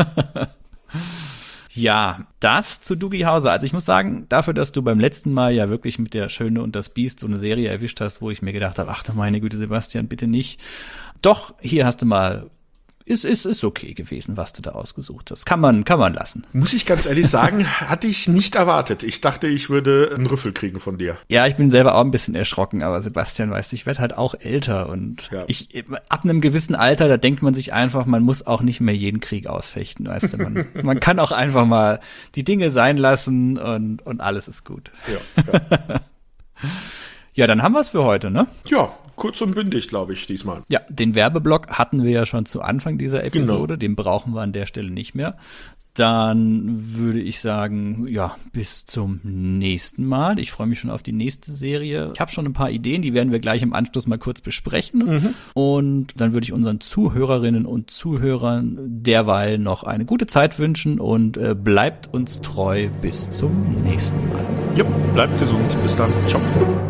Ja, das zu Doogie Howser. Also ich muss sagen, dafür, dass du beim letzten Mal ja wirklich mit der Schöne und das Biest so eine Serie erwischt hast, wo ich mir gedacht habe, ach du meine Güte, Sebastian, bitte nicht. Doch, hier hast du mal, ist okay gewesen, was du da ausgesucht hast. Kann man lassen. Muss ich ganz ehrlich sagen, hatte ich nicht erwartet. Ich dachte, ich würde einen Rüffel kriegen von dir. Ja, ich bin selber auch ein bisschen erschrocken, aber Sebastian, weißt du, ich werde halt auch älter und ab einem gewissen Alter, da denkt man sich einfach, man muss auch nicht mehr jeden Krieg ausfechten, weißt du, man kann auch einfach mal die Dinge sein lassen und alles ist gut. Ja. Ja, dann haben wir es für heute, ne? Ja, kurz und bündig, glaube ich, diesmal. Ja, den Werbeblock hatten wir ja schon zu Anfang dieser Episode. Genau. Den brauchen wir an der Stelle nicht mehr. Dann würde ich sagen, ja, bis zum nächsten Mal. Ich freue mich schon auf die nächste Serie. Ich habe schon ein paar Ideen, die werden wir gleich im Anschluss mal kurz besprechen. Und dann würde ich unseren Zuhörerinnen und Zuhörern derweil noch eine gute Zeit wünschen und bleibt uns treu bis zum nächsten Mal. Ja, bleibt gesund. Bis dann. Ciao.